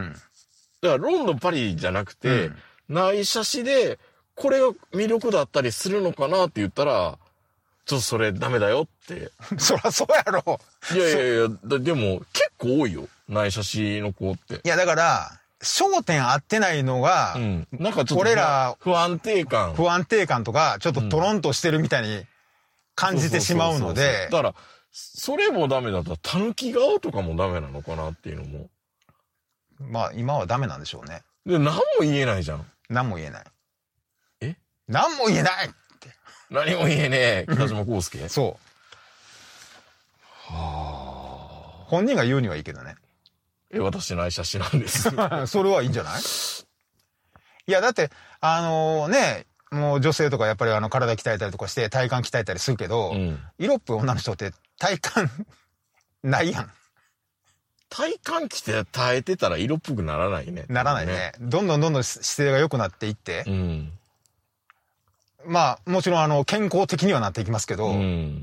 だからロンドン、パリじゃなくて、うん、内写真で、これが魅力だったりするのかなって言ったら、ちょっとそれダメだよって。 そりゃそうやろ。 いやいやいや、でも結構多いよ。内写真の子って。 いやだから、焦点合ってないのが、うん、 なんかちょっと俺ら不安定感。 不安定感とか、ちょっとトロンとしてるみたいに感じてしまうので。 だから、それもダメだったら、たぬき顔とかもダメなのかなっていうのも。 まあ、今はダメなんでしょうね。 で、何も言えないじゃん。 何も言えない。 え何も言えないって。 何も言えねえ、北島康介。 そう。 はあ。 本人が言うにはいいけどね。 え、私の愛写真なんです。 それはいいんじゃない？いや、だって、あのー、ね、もう女性とかやっぱりあの体鍛えたりとかして体幹鍛えたりするけど、うん、色っぽい女の人って体幹ないやん。 体幹鍛え耐えてたら色っぽくならないね。 ならないね。ね、どんどんどんどん姿勢が良くなっていって、うん、まあもちろんあの健康的にはなっていきますけど、うん、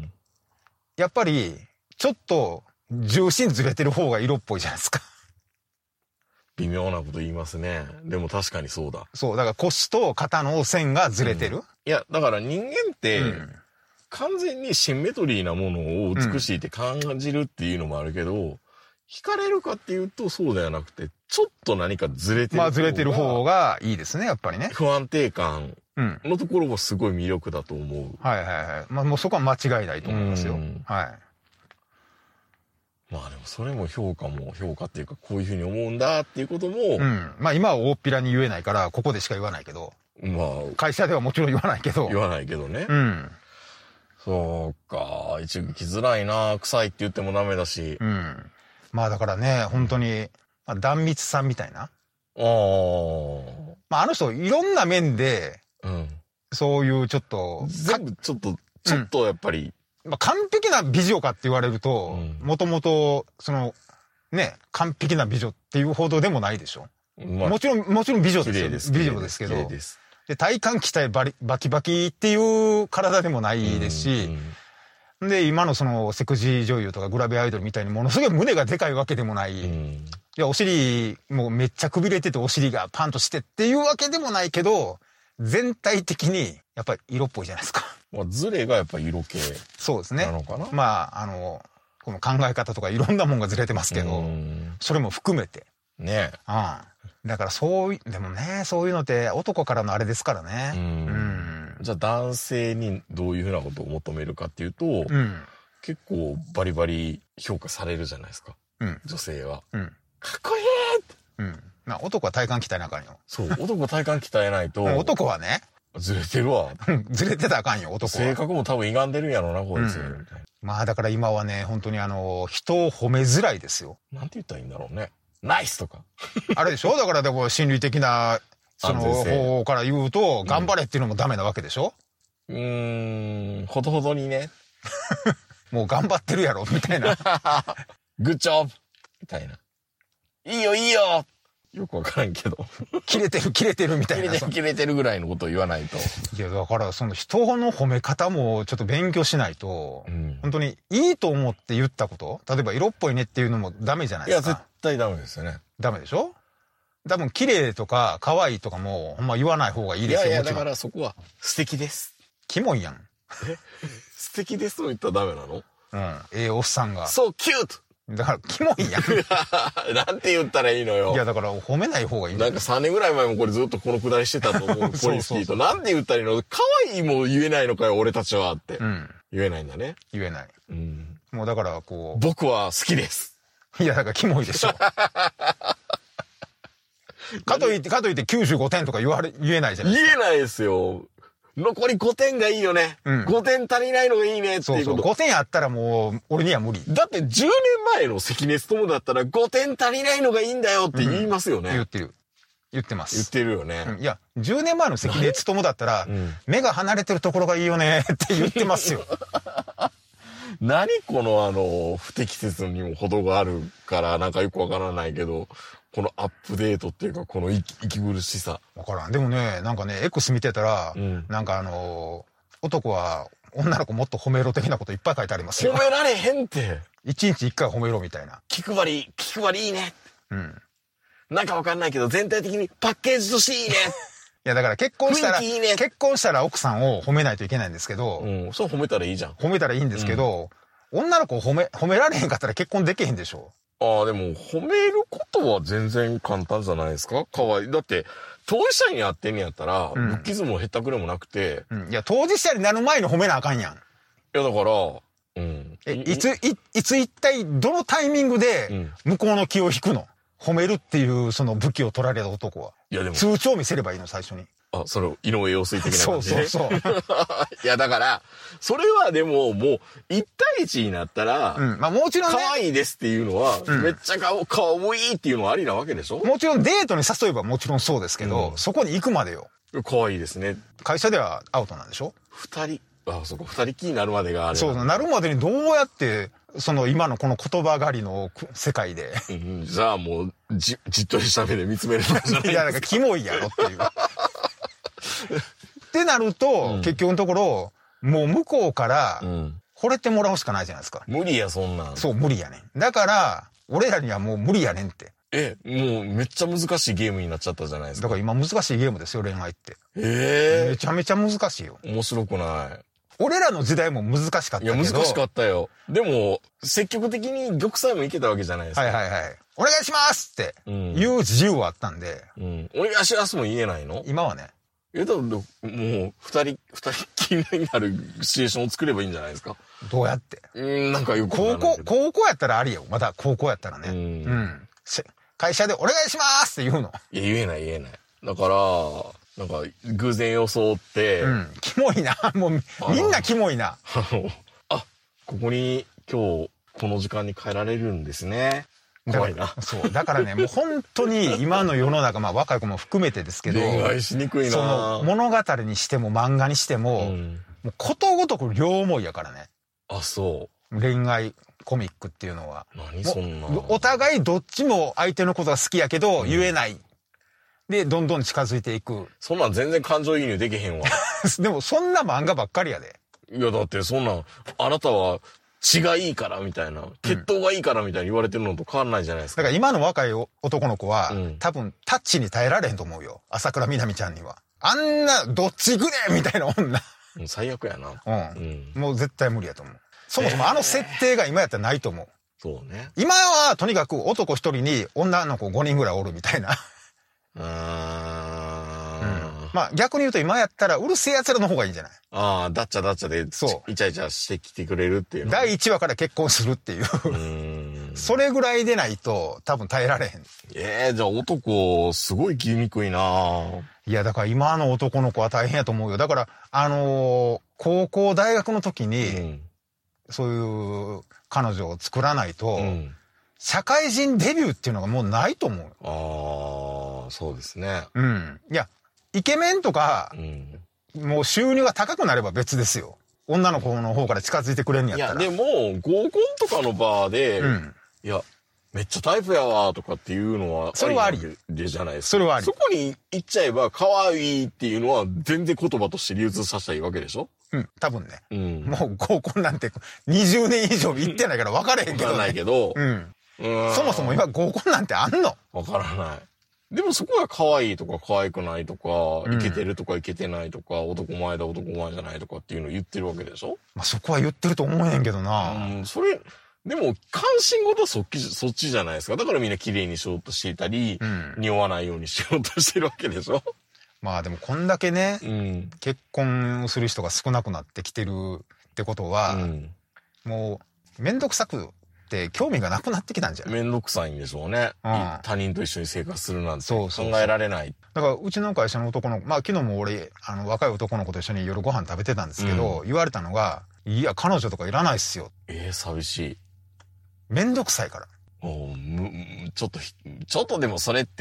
やっぱりちょっと重心ずれてる方が色っぽいじゃないですか。 微妙なこと言いますね。でも確かにそうだ。 そう、だから腰と肩の線がずれてる。うん、 いや、だから人間って、うん、完全にシンメトリーなものを美しいって感じるっていうのもあるけど、うん、惹かれるかっていうとそうではなくて、ちょっと何かずれてる方が。 まあずれてる方がいいですね、やっぱりね。 不安定感のところもすごい魅力だと思う。うん、 はいはいはい。まあもうそこは間違いないと思いますよ。はい。 まあでもそれも評価も評価っていうかこういうふうに思うんだっていうことも。 うん。まあ今は大っぴらに言えないからここでしか言わないけど。まあ。会社ではもちろん言わないけど。 言わないけどね。 うん。 そうか。一部来づらいな。臭いって言ってもダメだし。 うん。まあだからね、本当に、まあ、壇蜜さんみたいな。ああ。まああの人いろんな面で、うん。そういうちょっと。 全部ちょっと、ちょっとやっぱり、 うん、まあ完璧な美女かって言われると、もともと、その、ね、完璧な美女っていうほどでもないでしょ。まあ、もちろん、もちろん美女ですよ。です美女ですけど。で、体幹鍛えバリバキバキっていう体でもないですし、うんうん、で、今のそのセクシー女優とかグラビアアイドルみたいにものすごい胸がでかいわけでもない。うん、いや、お尻もめっちゃくびれててお尻がパンとしてっていうわけでもないけど、全体的にやっぱり色っぽいじゃないですか。 まあ、ズレがやっぱ色気そうですね。 なのかな。 まあ、あの、この考え方とかいろんなもんがずれてますけど、それも含めて。 ねえ。 ああ。だからそういう、でもね、そういうのって男からのあれですからね。うん。うん、 じゃあ男性にどういうふうなことを求めるかっていうと、うん、結構バリバリ評価されるじゃないですか。うん、女性は。うん、かっこいいって。 うん。まあ男は体幹鍛えなあかんよ。 そう。男は体幹鍛えないと。 男はね。 ずれてるわ。 ずれてたらあかんよ、男は。 性格も多分歪んでるんやろうな、こいつ、うん。みたいな。 まあだから今はね、本当にあの、人を褒めづらいですよ。 なんて言ったらいいんだろうね。ナイスとか。 あれでしょだからでも心理的な、その方法から言うと、頑張れっていうのもダメなわけでしょ、 うん、うーん、ほどほどにね。 もう頑張ってるやろ、みたいな。 グッジョブみたいな。いいよ、いいよよくわからんけど。 切れてる、切れてるみたいな。 切れてる、切れてるぐらいのことを言わないと。 いや、だからその人の褒め方もちょっと勉強しないと、うん、本当にいいと思って言ったこと、例えば色っぽいねっていうのもダメじゃないですか。 いや、絶対ダメですよね。 ダメでしょ多分綺麗とか可愛いとかも、ほんま言わない方がいいですよ。 いやいや、だからそこは素敵です。 キモいやん。 え素敵ですと言ったらダメなの？ うん。ええおっさんが。 そう、キュートだから、キモいやん。 なんて言ったらいいのよ。 いや、だから褒めない方がいい。 なんかさんねんぐらい前もこれずっとこのくだりしてたと思う。ポリスキーと。なんて言ったらいいの？可愛いも言えないのかよ、俺たちはって。うん。言えないんだね。 言えない。うん。もうだから、こう。 僕は好きです。 いや、だからキモいでしょ。かといって、かといってきゅうじゅうごてんとか言われ、言えないじゃないですか。 言えないですよ。残りごてんがいいよね。うん、ごてん足りないのがいいねっていうこと。そうそう。 ごてんあったらもう、俺には無理。 だってじゅうねんまえの関根勤だったらごてん足りないのがいいんだよって言いますよね。うん、 言ってる。言ってます。 言ってるよね。 うん、いや、じゅうねんまえの関根勤だったら、うん、目が離れてるところがいいよねって言ってますよ。 何このあの、不適切にも程があるからなんかよくわからないけど、このアップデートっていうか、この息苦しさ。 わからん。でもね、なんかね、X 見てたら、うん、なんかあのー、男は女の子もっと褒めろ的なこといっぱい書いてありますよ。 褒められへんって。 一日一回褒めろみたいな。 気配り、気配りいいね。うん。なんかわかんないけど、全体的にパッケージとしていいね。 いやだから結婚したら、いいね、結婚したら奥さんを褒めないといけないんですけど。 うん、そう褒めたらいいじゃん。 褒めたらいいんですけど、うん、女の子を褒め、褒められへんかったら結婚できへんでしょ。 ああ、でも、褒めることは全然簡単じゃないですか？可愛い。だって、当事者にやってんねやったら、うん、ルッキズムもへったくれもなくて、 うん。いや、当事者になる前に褒めなあかんやん。 や、だから、うん。 え、いつ、い、いつ一体、どのタイミングで、向こうの気を引くの、うん、褒めるっていう、その武器を取られた男は。いや、でも。通帳見せればいいの、最初に。 あ、それ、井上陽水的な感じで。 そうそうそう。 いや、だから、それはでも、もう、一対一になったら、 うん。まあもちろんね。 可愛いですっていうのは、うん、めっちゃかわ、かわいいっていうのはありなわけでしょ？ もちろんデートに誘えばもちろんそうですけど、うん、そこに行くまでよ。 可愛いですね。 会社ではアウトなんでしょ？ 二人。あ、そこ、二人きりになるまでがあれ。 そう、なるまでにどうやって、その今のこの言葉狩りの世界で。 うん、じゃあもう、じ、じっとした目で見つめるのじゃないですか。 いや、なんかキモいやろっていう。ってなると、うん、結局のところ、もう向こうから、惚れてもらうしかないじゃないですか。 無理や、そんなん。 そう、無理やねん。だから、俺らにはもう無理やねんって。 え、もうめっちゃ難しいゲームになっちゃったじゃないですか。 だから今難しいゲームですよ、恋愛って。 ええー。 めちゃめちゃ難しいよ。 面白くない。 俺らの時代も難しかったけど。 いや、難しかったよ。でも、積極的に玉砕もいけたわけじゃないですか。 はいはいはい。お願いしますって言う自由はあったんで。 うん。お願いしますも言えないの？ 今はね。 え、だもう、二人、二人きりになるシチュエーションを作ればいいんじゃないですか？ どうやって？ うん、なんかよく高校、高校やったらありよ。まだ高校やったらね。うん。うん。会社でお願いしますって言うの。 いや、言えない言えない。だから、なんか、偶然装って、 うん。キモいな。もう、みんなキモいな。 あ、ここに今日、この時間に帰られるんですね。怖いな。 そう。だからね、もう本当に今の世の中、まあ若い子も含めてですけど、 恋愛しにくいな。 その物語にしても漫画にしても、うん、もうことごとく両思いやからね。 あ、そう。 恋愛コミックっていうのは。 何そんな。 お互いどっちも相手のことが好きやけど、言えない。うん、で、どんどん近づいていく。 そんなん全然感情移入できへんわ。 でもそんな漫画ばっかりやで。 いや、だってそんなん、あなたは血がいいからみたいな、血統がいいからみたいに言われてるのと変わんないじゃないですか。 だから今の若い男の子は、うん、多分タッチに耐えられへんと思うよ。朝倉みなみちゃんには。あんな、どっちくれみたいな女。 もう最悪やな。 うん。うん、もう絶対無理やと思う。そもそもあの設定が今やったらないと思う。 そうね。 今はとにかく男一人に女の子ごにんぐらいおるみたいな。 うーん。 まあ逆に言うと今やったらうるせえ奴らの方がいいんじゃない？ ああ、だっちゃだっちゃで、そう。イチャイチャしてきてくれるっていうの。 だいいちわから結婚するっていう。うーん。それぐらいでないと多分耐えられへん。 ええー、じゃあ男、すごい切りにくいないや、だから今の男の子は大変やと思うよ。だから、あのー、高校、大学の時に、うん、そういう彼女を作らないと、うん、社会人デビューっていうのがもうないと思う。 ああ、そうですね。 うん。いや、イケメンとか、うん、もう収入が高くなれば別ですよ。女の子の方から近づいてくれんやったら。 いや、でも、合コンとかの場で、うん、いや、めっちゃタイプやわとかっていうのは、 それはありでじゃないですか。 それはあり。 そこに行っちゃえば、可愛いっていうのは全然言葉として流通させたらいいわけでしょ？ うん、多分ね。うん。もう合コンなんてにじゅうねん以上行ってないから分かれへんけど、ね。 分からないけど。 うん。うんそもそも今合コンなんてあんの？ 分からない。でもそこは可愛いとか可愛くないとか、イケてるとかイケてないとか、男前だ男前じゃないとかっていうのを言ってるわけでしょ？ まあそこは言ってると思うねんけどな。 うん、それ、でも関心事はそっち、そっちじゃないですか。だからみんな綺麗にしようとしていたり、うん、匂わないようにしようとしてるわけでしょ？ まあでもこんだけね、うん、結婚する人が少なくなってきてるってことは、うん、もうめんどくさくて興味がなくなってきたんじゃない？ めんどくさいんでしょうね。うん、他人と一緒に生活するなんて考えられない。そうそうそうだからうちの会社の男の子、まあ昨日も俺、あの若い男の子と一緒に夜ご飯食べてたんですけど、うん、言われたのが、いや彼女とかいらないっすよ。 ええー、寂しい。 めんどくさいから。 おむ、ちょっと、ちょっとでもそれって、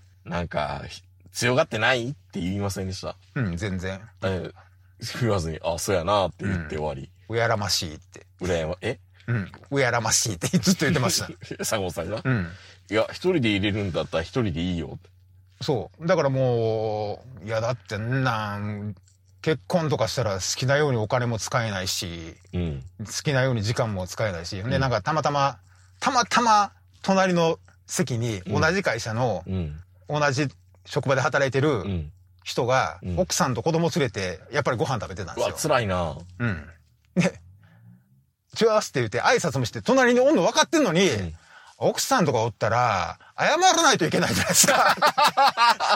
なんか、強がってないって言いませんでした？ うん、全然。 え、言わずに、あ、そうやなって言って終わり。 うやらましいって。 うらやま、えうん。うやらましいってずっと言ってました。 佐合さんがうん。 いや、一人で入れるんだったら一人でいいよって。 そう。だからもう、いやだってんなん、結婚とかしたら好きなようにお金も使えないし、うん、好きなように時間も使えないし、うん、で、なんかたまたま、たまたま隣の席に同じ会社の、うん、同じ職場で働いてる人が、うん、奥さんと子供連れて、やっぱりご飯食べてたんですよ。 うわ、辛いな。 うん。で、チュアースって言って挨拶もして、隣におんの分かってんのに、うん、奥さんとかおったら、謝らないといけないじゃないですか。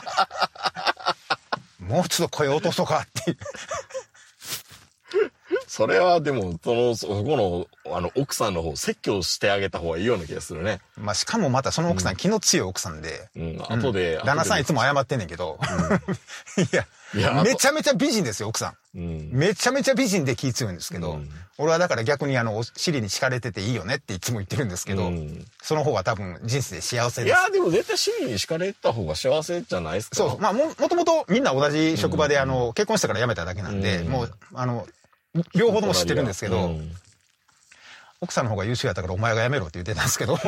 もうちょっと声落とそうかっていう。 それはでも、その、そこの、あの、奥さんの方、説教してあげた方がいいような気がするね。 まあ、しかもまたその奥さん、うん、気の強い奥さんで。 うん、後で。 旦那さんいつも謝ってんねんけど。うん、いや、いやめちゃめちゃ美人ですよ、奥さん。うん、めちゃめちゃ美人で気強いんですけど、うん、俺はだから逆にあの、お尻に敷かれてていいよねっていつも言ってるんですけど、うん、その方が多分人生幸せです。 いや、でも絶対尻に敷かれた方が幸せじゃないですか。 そう。まあ、も、もともとみんな同じ職場で、あの、結婚してから辞めただけなんで、うん、もう、あの、両方とも知ってるんですけど、うん、奥さんの方が優秀やったからお前が辞めろって言ってたんですけど。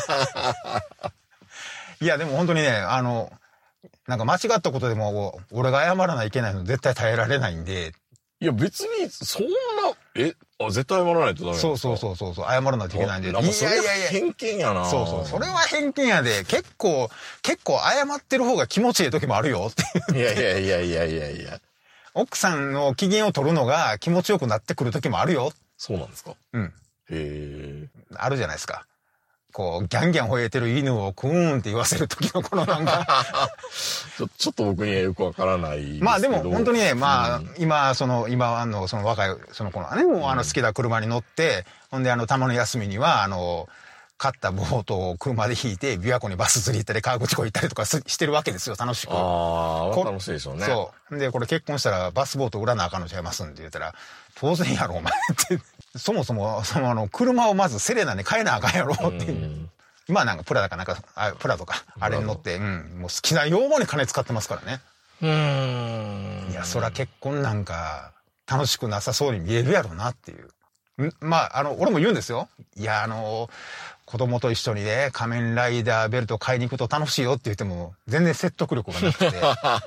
いや、でも本当にね、あの、なんか間違ったことでも、俺が謝らないといけないの絶対耐えられないんで。 いや、別に、そんな、え、あ、絶対謝らないとダメなんですか？ そうそうそうそう、謝らないといけないんで。 なんかそれは偏見やな。 そうそう、それは偏見やで、結構、結構謝ってる方が気持ちいい時もあるよっていう。 いやいやいやいやいやいや。 奥さんの機嫌を取るのが気持ちよくなってくる時もあるよ。 そうなんですか？うん。へえ。 あるじゃないですか。こう、ギャンギャン吠えてる犬をクーンって言わせる時のこのなんかちょ。ちょっと僕にはよくわからないですけど。 まあでも本当にね、まあ、うん、今、その、今あの、その若い、その子のね、もうあの好きな車に乗って、うん、ほんであの、たまの休みには、あの、買ったボートを車で引いて、琵琶湖にバス釣り行ったり、河口湖行ったりとかしてるわけですよ、楽しく。 ああ、楽しいでしょうね。 そう。で、これ結婚したらバスボート売らなあかんのちゃいますんって言ったら、当然やろ、お前って。そもそも、そのあの、車をまずセレナに変えなあかんやろっていう。うんまあなんかプラだかなんか、あプラとか、あれに乗って、うん、もう好きな用語に金使ってますからね。うーん。いや、そら結婚なんか楽しくなさそうに見えるやろなっていう。んまあ、あの、俺も言うんですよ。いや、あの、子供と一緒にね、仮面ライダーベルト買いに行くと楽しいよって言っても、全然説得力がなくて。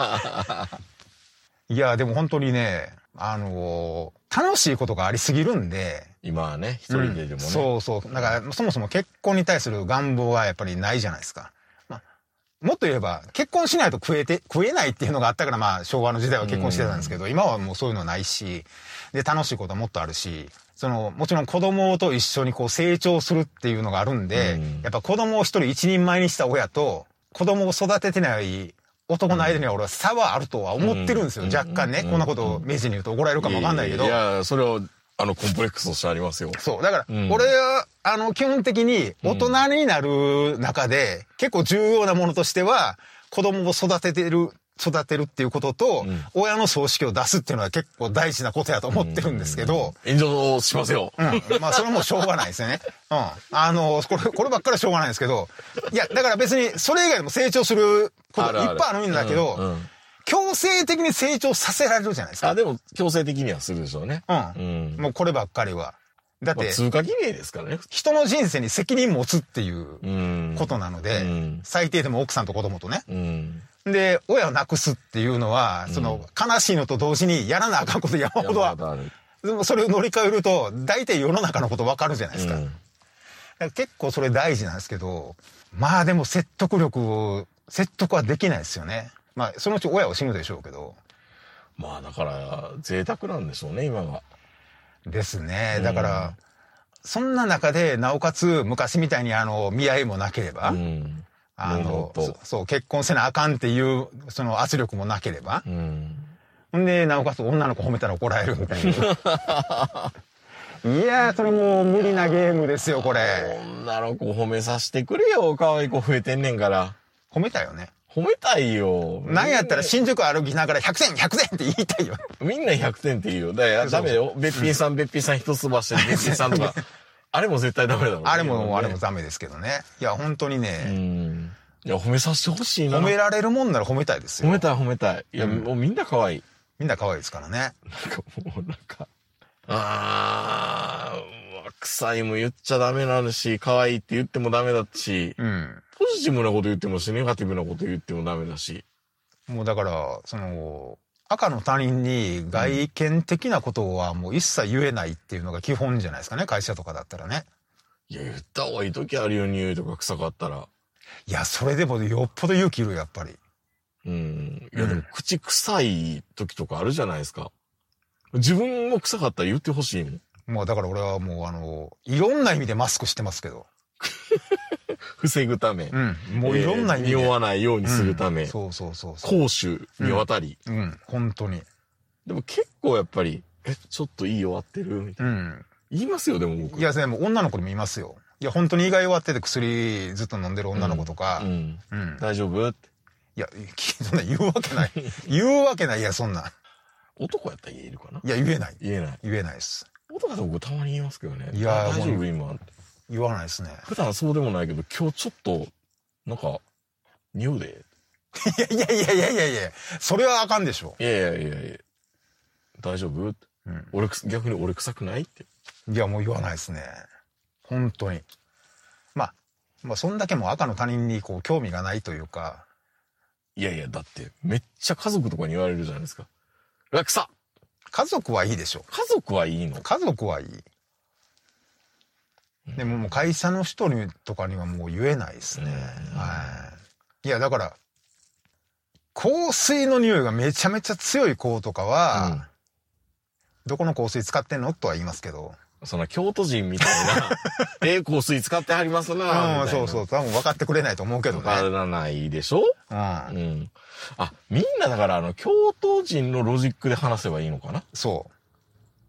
いや、でも本当にね、あのー、楽しいことがありすぎるんで。 今はね、一人ででもね、うん。 そうそう。だから、そもそも結婚に対する願望はやっぱりないじゃないですか。まあ、もっと言えば、結婚しないと食えて、食えないっていうのがあったから、まあ、昭和の時代は結婚してたんですけど、今はもうそういうのないし、で、楽しいことはもっとあるし、その、もちろん子供と一緒にこう成長するっていうのがあるんで、やっぱ子供を一人一人前にした親と、子供を育ててない男の間には俺は差はあるとは思ってるんですよ、うん、若干ね、うん、こんなことを明治に言うと怒られるかもわかんないけど。 いやいや、それは、あの、コンプレックスとしてありますよ。 そう。だから、うん、俺は、あの、基本的に大人になる中で、結構重要なものとしては、子供を育ててる、育てるっていうことと、うん、親の葬式を出すっていうのは結構大事なことやと思ってるんですけど。 炎上しますよ。 うん。まあ、それはもうしょうがないですよね。うん。あの、これ、こればっかりはしょうがないんですけど、いや、だから別に、それ以外でも成長することいっぱいあるんだけど、うんうん、強制的に成長させられるじゃないですか。 あ、でも、強制的にはするでしょうね。 うん。うん、もうこればっかりは。だって、まあ、 通過儀礼ですからね。 人の人生に責任持つっていうことなので、うん、最低でも奥さんと子供とね。うんで、親を亡くすっていうのは、その、悲しいのと同時にやらなあかんこと山ほどは、でもそれを乗り換えると、大体世の中のことわかるじゃないですか。うん、だから結構それ大事なんですけど、まあでも説得力を、説得はできないですよね。まあ、そのうち親は死ぬでしょうけど。 まあだから、贅沢なんでしょうね、今は。 ですね。だから、うん、そんな中で、なおかつ昔みたいにあの、見合いもなければ、うんあの、そう、結婚せなあかんっていう、その圧力もなければ。うん。んで、なおかつ女の子褒めたら怒られるみたいな。いやー、それもう無理なゲームですよ、これ。 女の子褒めさせてくれよ、可愛い子増えてんねんから。 褒めたよね。 褒めたいよ。 なんやったら新宿歩きながらひゃくてん、ひゃくてんって言いたいよ。 みんなひゃくてんって言うよ。だからダメよ。べっぴんさん、べっぴんさん一つばしてべっぴんさんとか。あれも絶対ダメだろうね。 あれも、あれもダメですけどね。いや、本当にね。うんいや、褒めさせてほしいな。 褒められるもんなら褒めたいですよ。 褒めたい褒めたい。いや、うん、もうみんな可愛い。 みんな可愛いですからね。なんかもうなんか、あー、臭いも言っちゃダメなるし、可愛いって言ってもダメだし、うん、ポジティブなこと言ってもし、ネガティブなこと言ってもダメだし。 もうだから、その、赤の他人に外見的なことはもう一切言えないっていうのが基本じゃないですかね、会社とかだったらね。 いや、言った方がいい時あるよ、匂いとか臭かったら。 いや、それでもよっぽど勇気いる、やっぱり。 うん。いや、でも、口臭い時とかあるじゃないですか。自分も臭かったら言ってほしいもん。 もう、だから俺はもう、あの、いろんな意味でマスクしてますけど。 防ぐため。 うん。もういろんな意味で。 えー、匂わないようにするため。うん、 そうそうそうそう。攻守にわたり。 うん、うん、本当に。 でも結構やっぱり、 え、ちょっといい終わってるみたいな。 うん。 言いますよ、でも僕。 いや、でも女の子にもいますよ。いや、本当に胃が弱ってて薬ずっと飲んでる女の子とか。 うん。 うん。 大丈夫って。 いや、そんな言うわけない。言うわけない。いや、そんな。 男やったら言えるかな。 いや、言えない。 言えない。 言えないです。 男で僕たまに言いますけどね。 いや、 大丈夫今。 言わないですね。 普段そうでもないけど、今日ちょっと、なんか、匂うで。 いやいやいやいやいやいや、それはあかんでしょ。 いやいやいやいや。大丈夫、うん、俺、逆に俺臭くないって。 いや、もう言わないですね。本当に。まあ、まあ、そんだけもう赤の他人にこう、興味がないというか。 いやいや、だって、めっちゃ家族とかに言われるじゃないですか。うわ、臭っ！ 家族はいいでしょ。 家族はいいの？ 家族はいい。うん、でももう会社の人にとかにはもう言えないですね。はい。いや、だから、香水の匂いがめちゃめちゃ強い子とかは、うん、どこの香水使ってんのとは言いますけど。 その京都人みたいな、ええ香水使ってはりますな。 うん、そうそう。多分分かってくれないと思うけどね。 分からないでしょ？ うん。うん。 あ、みんなだからあの、京都人のロジックで話せばいいのかな？ そう。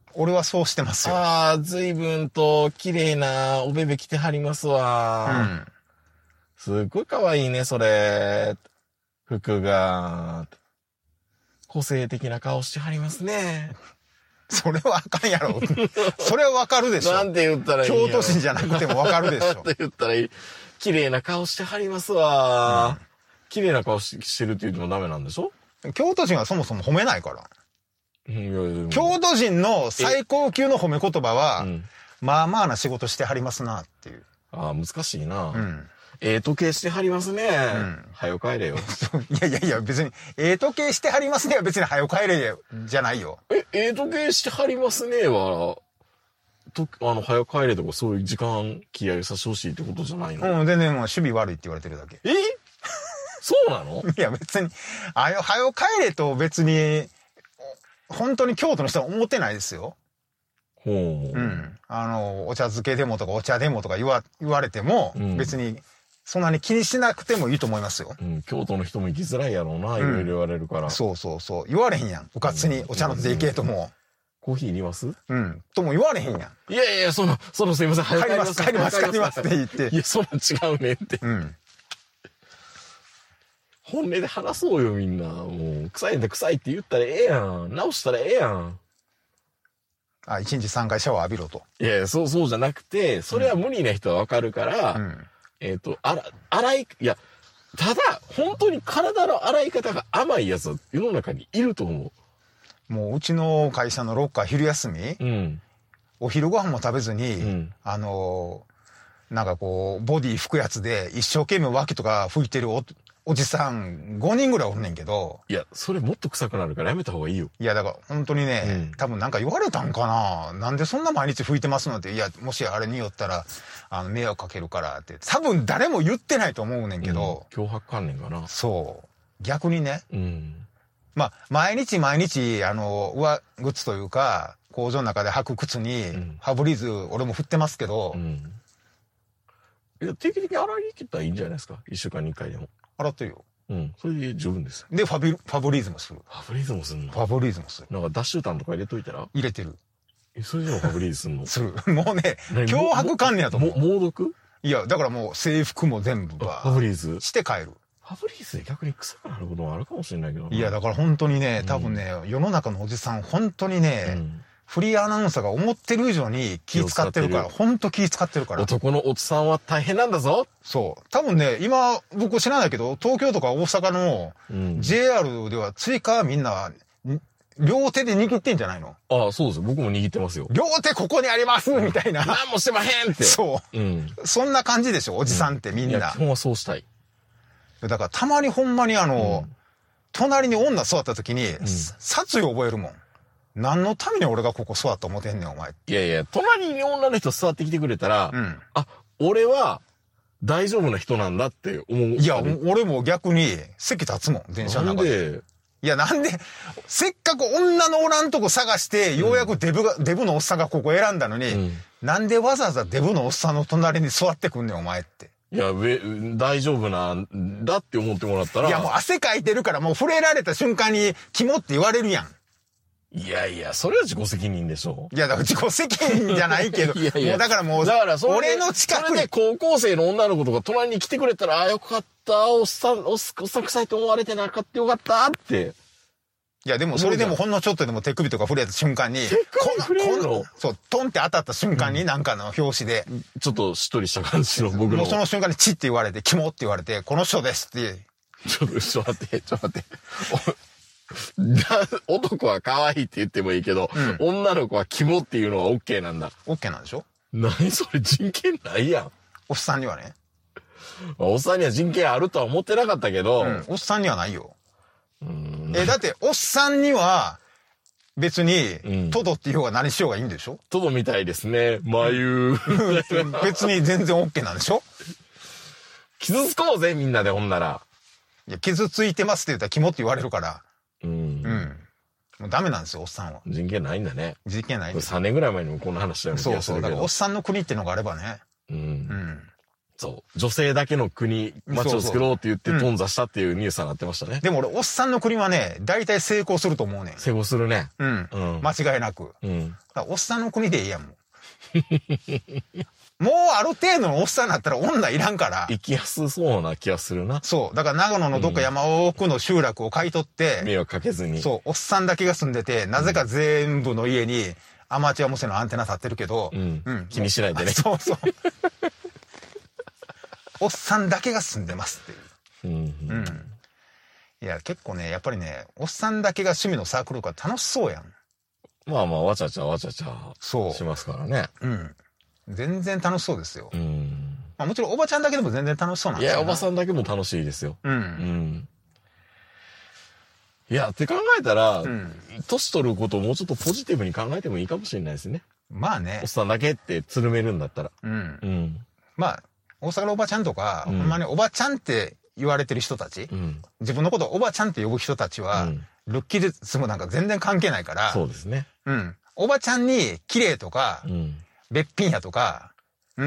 俺はそうしてますよ。 ああ、随分と綺麗なおべべ着てはりますわ。うん。すっごい可愛いね、それ。服が。個性的な顔してはりますね。 それはあかんやろ。それはわかるでしょ。 なんて言ったらいい京都人じゃなくてもわかるでしょ。 なんて言ったらいい。綺麗な顔してはりますわ。うん、綺麗な顔ししてるって言ってもダメなんでしょ？ 京都人はそもそも褒めないから。 うん、いやいや京都人の最高級の褒め言葉は、うん、まあまあな仕事してはりますなっていう。 ああ、難しいな。うん。ええ時計してはりますね。うん。はよ帰れよ。 いやいやいや、別に、ええ時計してはりますねは別にはよ帰れよ、じゃないよ。 え、ええ時計してはりますねは、と、あの、はよ帰れとかそういう時間気合させてほしいってことじゃないの？ うん、全然もう守備悪いって言われてるだけ。 えそうなの？ いや別に、あよ、はよ帰れと別に、本当に京都の人は思ってないですよ。 ほう。 うん。あの、お茶漬けでもとかお茶でもとか言わ、言われても、うん、別に、そんなに気にしなくてもいいと思いますよ。 うん、京都の人も行きづらいやろうな、いろいろ言われるから。 そうそうそう。言われへんやん。うかつにお茶のって行けとも。 コーヒーいります？ うん。とも言われへんやん。 いやいや、その、そのすいません。 帰ります、帰ります、帰りますって言って。 いや、そんなん違うねって。うん。本音で話そうよ、みんな。もう、臭いんだ臭いって言ったらええやん。直したらええやん。 あ、一日三回シャワー浴びろと。 いやいや、そう、そうじゃなくて、それは無理な人はわかるから、うん、えっと、あら、洗い、いや、ただ、本当に体の洗い方が甘いやつは世の中にいると思う。もう、うちの会社のロッカー昼休み、うん、お昼ご飯も食べずに、うん、あのー、なんかこう、ボディ拭くやつで一生懸命脇とか拭いてるお、おじさんごにんぐらいおんねんけど。 いや、それもっと臭くなるからやめた方がいいよ。 いや、だから本当にね、うん、多分なんか言われたんかな。なんでそんな毎日拭いてますのって。いや、もしあれによったら、あの、迷惑かけるからって。多分誰も言ってないと思うねんけど。 うん、脅迫観念かな。 そう。逆にね。 うん。 まあ、毎日毎日、あの、上靴というか、工場の中で履く靴に、うん、ファブリーズ俺も振ってますけど。うん。 いや、定期的に洗いに切ったらいいんじゃないですか。一週間に一回でも。 洗ってるよ。 うん。それで十分です。 で、ファビ、ファブリーズもする。 ファブリーズもすんの？ ファブリーズもする。 なんかダッシュタンとか入れといたら？ 入れてる。 え、それでもファブリーズすんの？ する。もうね、脅迫観念やと思う。 猛毒？ いや、だからもう制服も全部は。 ファブリーズして帰る。 ファブリーズで逆に臭くなることもあるかもしれないけど。 いや、だから本当にね、多分ね、うん、世の中のおじさん、本当にね、うんフリーアナウンサーが思ってる以上に気使ってるから、ほんと気使ってるから。 男のおっさんは大変なんだぞ。 そう。多分ね、今、僕知らないけど、東京とか大阪の ジェイアール では追加みんな、両手で握ってんじゃないの？ ああ、そうです。僕も握ってますよ。 両手ここにありますみたいな。 何もしてまへんって。そう。うん。 そんな感じでしょ、おじさんってみんな。うん、いや、 基本はそうしたい。 だからたまにほんまにあの、うん、隣に女座った時に、うん、殺意を覚えるもん。何のために俺がここ座って思ってんねん、お前。 いやいや、隣に女の人座ってきてくれたら、うん、あ、俺は大丈夫な人なんだって思う。 いや、俺も逆に席立つもん、電車の中で。なんでいや、なんで、せっかく女のおらんとこ探して、ようやくデブが、うん、デブのおっさんがここ選んだのに、うん、なんでわざわざデブのおっさんの隣に座ってくんねん、お前って。 いや、大丈夫なんだって思ってもらったら。 いや、もう汗かいてるから、もう触れられた瞬間に、キモって言われるやん。 いやいや、それは自己責任でしょ。 いや、だから自己責任じゃないけど。いやいや。もうだからもう、 だからそれ俺の近くに。 それで高校生の女の子とか隣に来てくれたら、ああ、よかった、おっさん、おっさん臭いと思われてなかったよかったって。 いや、でもそれでもほんのちょっとでも手首とか触れた瞬間に、 手首触れるの？ そう、トンって当たった瞬間になんかの表紙で、 うん、ちょっとしっとりした感じの僕の。 もうその瞬間にチッって言われて、キモって言われて、この人ですって。 ちょっと、ちょっと待って、ちょっと待って。男は可愛いって言ってもいいけど、うん、女の子はキモっていうのは OK なんだ。 OK なんでしょ？ 何それ人権ないやん。 おっさんにはね。 おっさんには人権あるとは思ってなかったけど。 うん、おっさんにはないよ。うんえ、だって、おっさんには、別に、トドっていう方が何しようがいいんでしょ？ トドみたいですね。眉。 別に全然 OK なんでしょ？ 傷つこうぜ、みんなで、ほんなら。 いや、傷ついてますって言ったらキモって言われるから。 うん。うん。 もうダメなんですよ、おっさんは。 人権ないんだね。 人権ないんです。 さんねんぐらい前にもこんな話したような気がするけど。 そうそう。だからおっさんの国ってのがあればね。 うん。うん。そう。女性だけの国、街を作ろうって言って頓挫したっていうニュースになってましたね。 でも俺、おっさんの国はね、大体成功すると思うねん。 成功するね。 うん。うん、間違いなく。うん。だからおっさんの国でいいやん、もう。もうある程度のおっさんになったら女いらんから。 生きやすそうな気がするな。 そう。だから長野のどっか山奥の集落を買い取って。 うん、迷惑かけずに。 そう。おっさんだけが住んでて、なぜか全部の家にアマチュア無線のアンテナ立ってるけど。 うん。うん、気にしないでね。 そうそう。おっさんだけが住んでますっていう。うん。うん。いや、結構ね、やっぱりね、おっさんだけが趣味のサークルが楽しそうやん。 まあまあ、わちゃちゃわちゃちゃ。そう。しますからね。 うん。全然楽しそうですよ。うん。まあもちろんおばちゃんだけでも全然楽しそうなんですよ、ね。 いや、おばさんだけも楽しいですよ。うん。うん。いや、って考えたら、うん、年取ることをもうちょっとポジティブに考えてもいいかもしれないですね。 まあね。 おっさんだけってつるめるんだったら。うん。うん。 まあ、大阪のおばちゃんとか、うん、ほんまにおばちゃんって言われてる人たち、うん、自分のことをおばちゃんって呼ぶ人たちは、うん、ルッキズムなんか全然関係ないから。 そうですね。 うん。おばちゃんに綺麗とか、うん、べっぴんやとか、うん、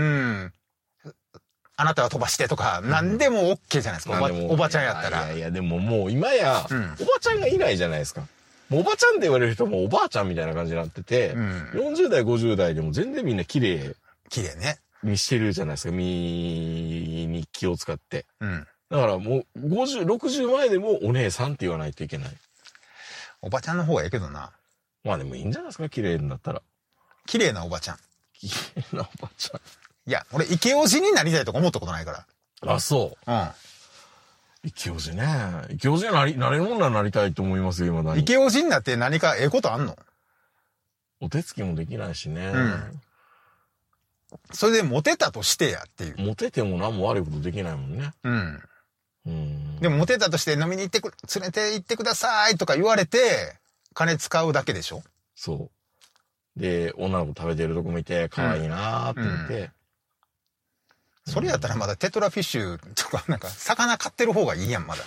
あなたは飛ばしてとか、うん、何でも OK じゃないですか、おば、おばちゃんやったら。 いやいや、でももう今や、うん、おばちゃんがいないじゃないですか。もうおばちゃんって言われる人もおばあちゃんみたいな感じになってて、うん、よんじゅう代、ごじゅう代でも全然みんな綺麗。 綺麗ね。 にしてるじゃないですか、身に気を使って。うん。だからもう、ごじゅう、ろくじゅう前でもお姉さんって言わないといけない。 おばちゃんの方がええけどな。 まあでもいいんじゃないですか、綺麗になったら。 綺麗なおばちゃん。 綺麗なおばちゃん。 いや、俺、イケオジになりたいとか思ったことないから。 あ、そう。うん。イケオジね。イケオジになり、なれるもんならなりたいと思いますよ、今だに。 イケオジになって何かええことあんの？ お手つきもできないしね。うん。 それでモテたとしてやっていう。 モテても何も悪いことできないもんね。うん。 うん。でもモテたとして飲みに行ってく、連れて行ってくださいとか言われて、金使うだけでしょ？ そう。で、女の子食べてるとこ見て、可愛いなーって言って、うんうん。 それやったらまだテトラフィッシュとか、なんか、魚買ってる方がいいやん、まだ。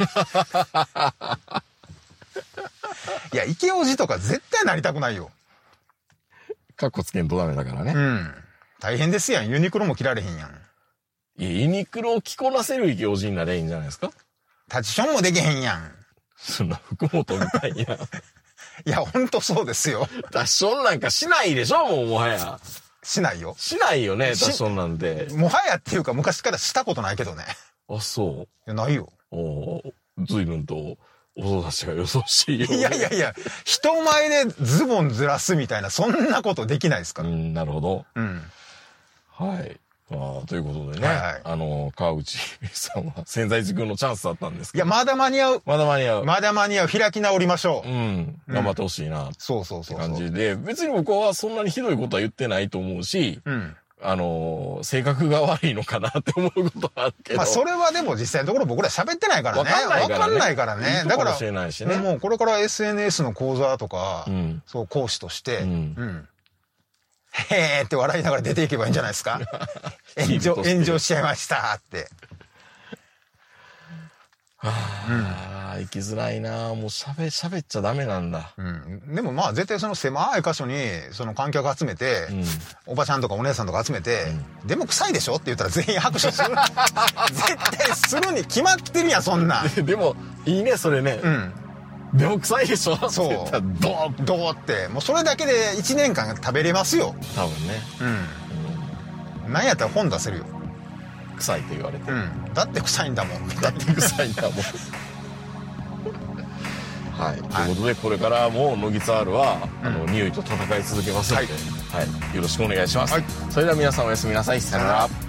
いや、イケオジとか絶対なりたくないよ。 カッコつけんとダメだからね。うん。 大変ですやん。ユニクロも着られへんやん。 いや、ユニクロを着こなせるイケオジになればいいんじゃないですか？ タチションもできへんやん。 そんな服も取りたいやん。 いや、ほんとそうですよ。 タチションなんかしないでしょ、もうもはや。 しないよ。 しないよね、タチションなんて。 もはやっていうか昔からしたことないけどね。 あ、そう。 いや、ないよ。 おお、随分と、お友達がよそしいよ、ね。 いやいやいや、人前でズボンずらすみたいな、そんなことできないですから。 うん、なるほど。うん。はい。あということでね、はいはい、あの、川内さんは潜在軸のチャンスだったんですけど。 いや、まだ間に合う。 まだ間に合う。 まだ間に合う。開き直りましょう。 うん。頑張ってほしいな、うん。 そうそうそう。 感じで、別に僕はそんなにひどいことは言ってないと思うし、うん。あの、性格が悪いのかなって思うことはあるけど。まあ、 それはでも実際のところ僕ら喋ってないからね。わかんないからね。わかんないからね。だから、 かもしれないしね。 もうこれから エスエヌエス の講座とか、うん、そう、講師として、うん。うんへーって笑いながら出ていけばいいんじゃないですか。炎上、炎上しちゃいましたって。 はあ、うん、生きづらいな。もう喋、喋っちゃダメなんだ。 うん。でもまあ絶対その狭い箇所にその観客集めて、うん、おばちゃんとかお姉さんとか集めて、うん、でも臭いでしょって言ったら全員拍手する。絶対するに決まってるやん、そんな。 でも、いいね、それね。うん。 でも臭いでしょそう。 ドードーって。もうそれだけでいちねんかん食べれますよ。 多分ね。 うん。なんやったら本出せるよ。 臭いって言われて。 うん。だって臭いんだもん。 だって臭いんだもん。はい。ということで、これからもノギツアールは、あの、匂いと戦い続けますので、はい。よろしくお願いします。はい。それでは皆さんおやすみなさい。さよなら。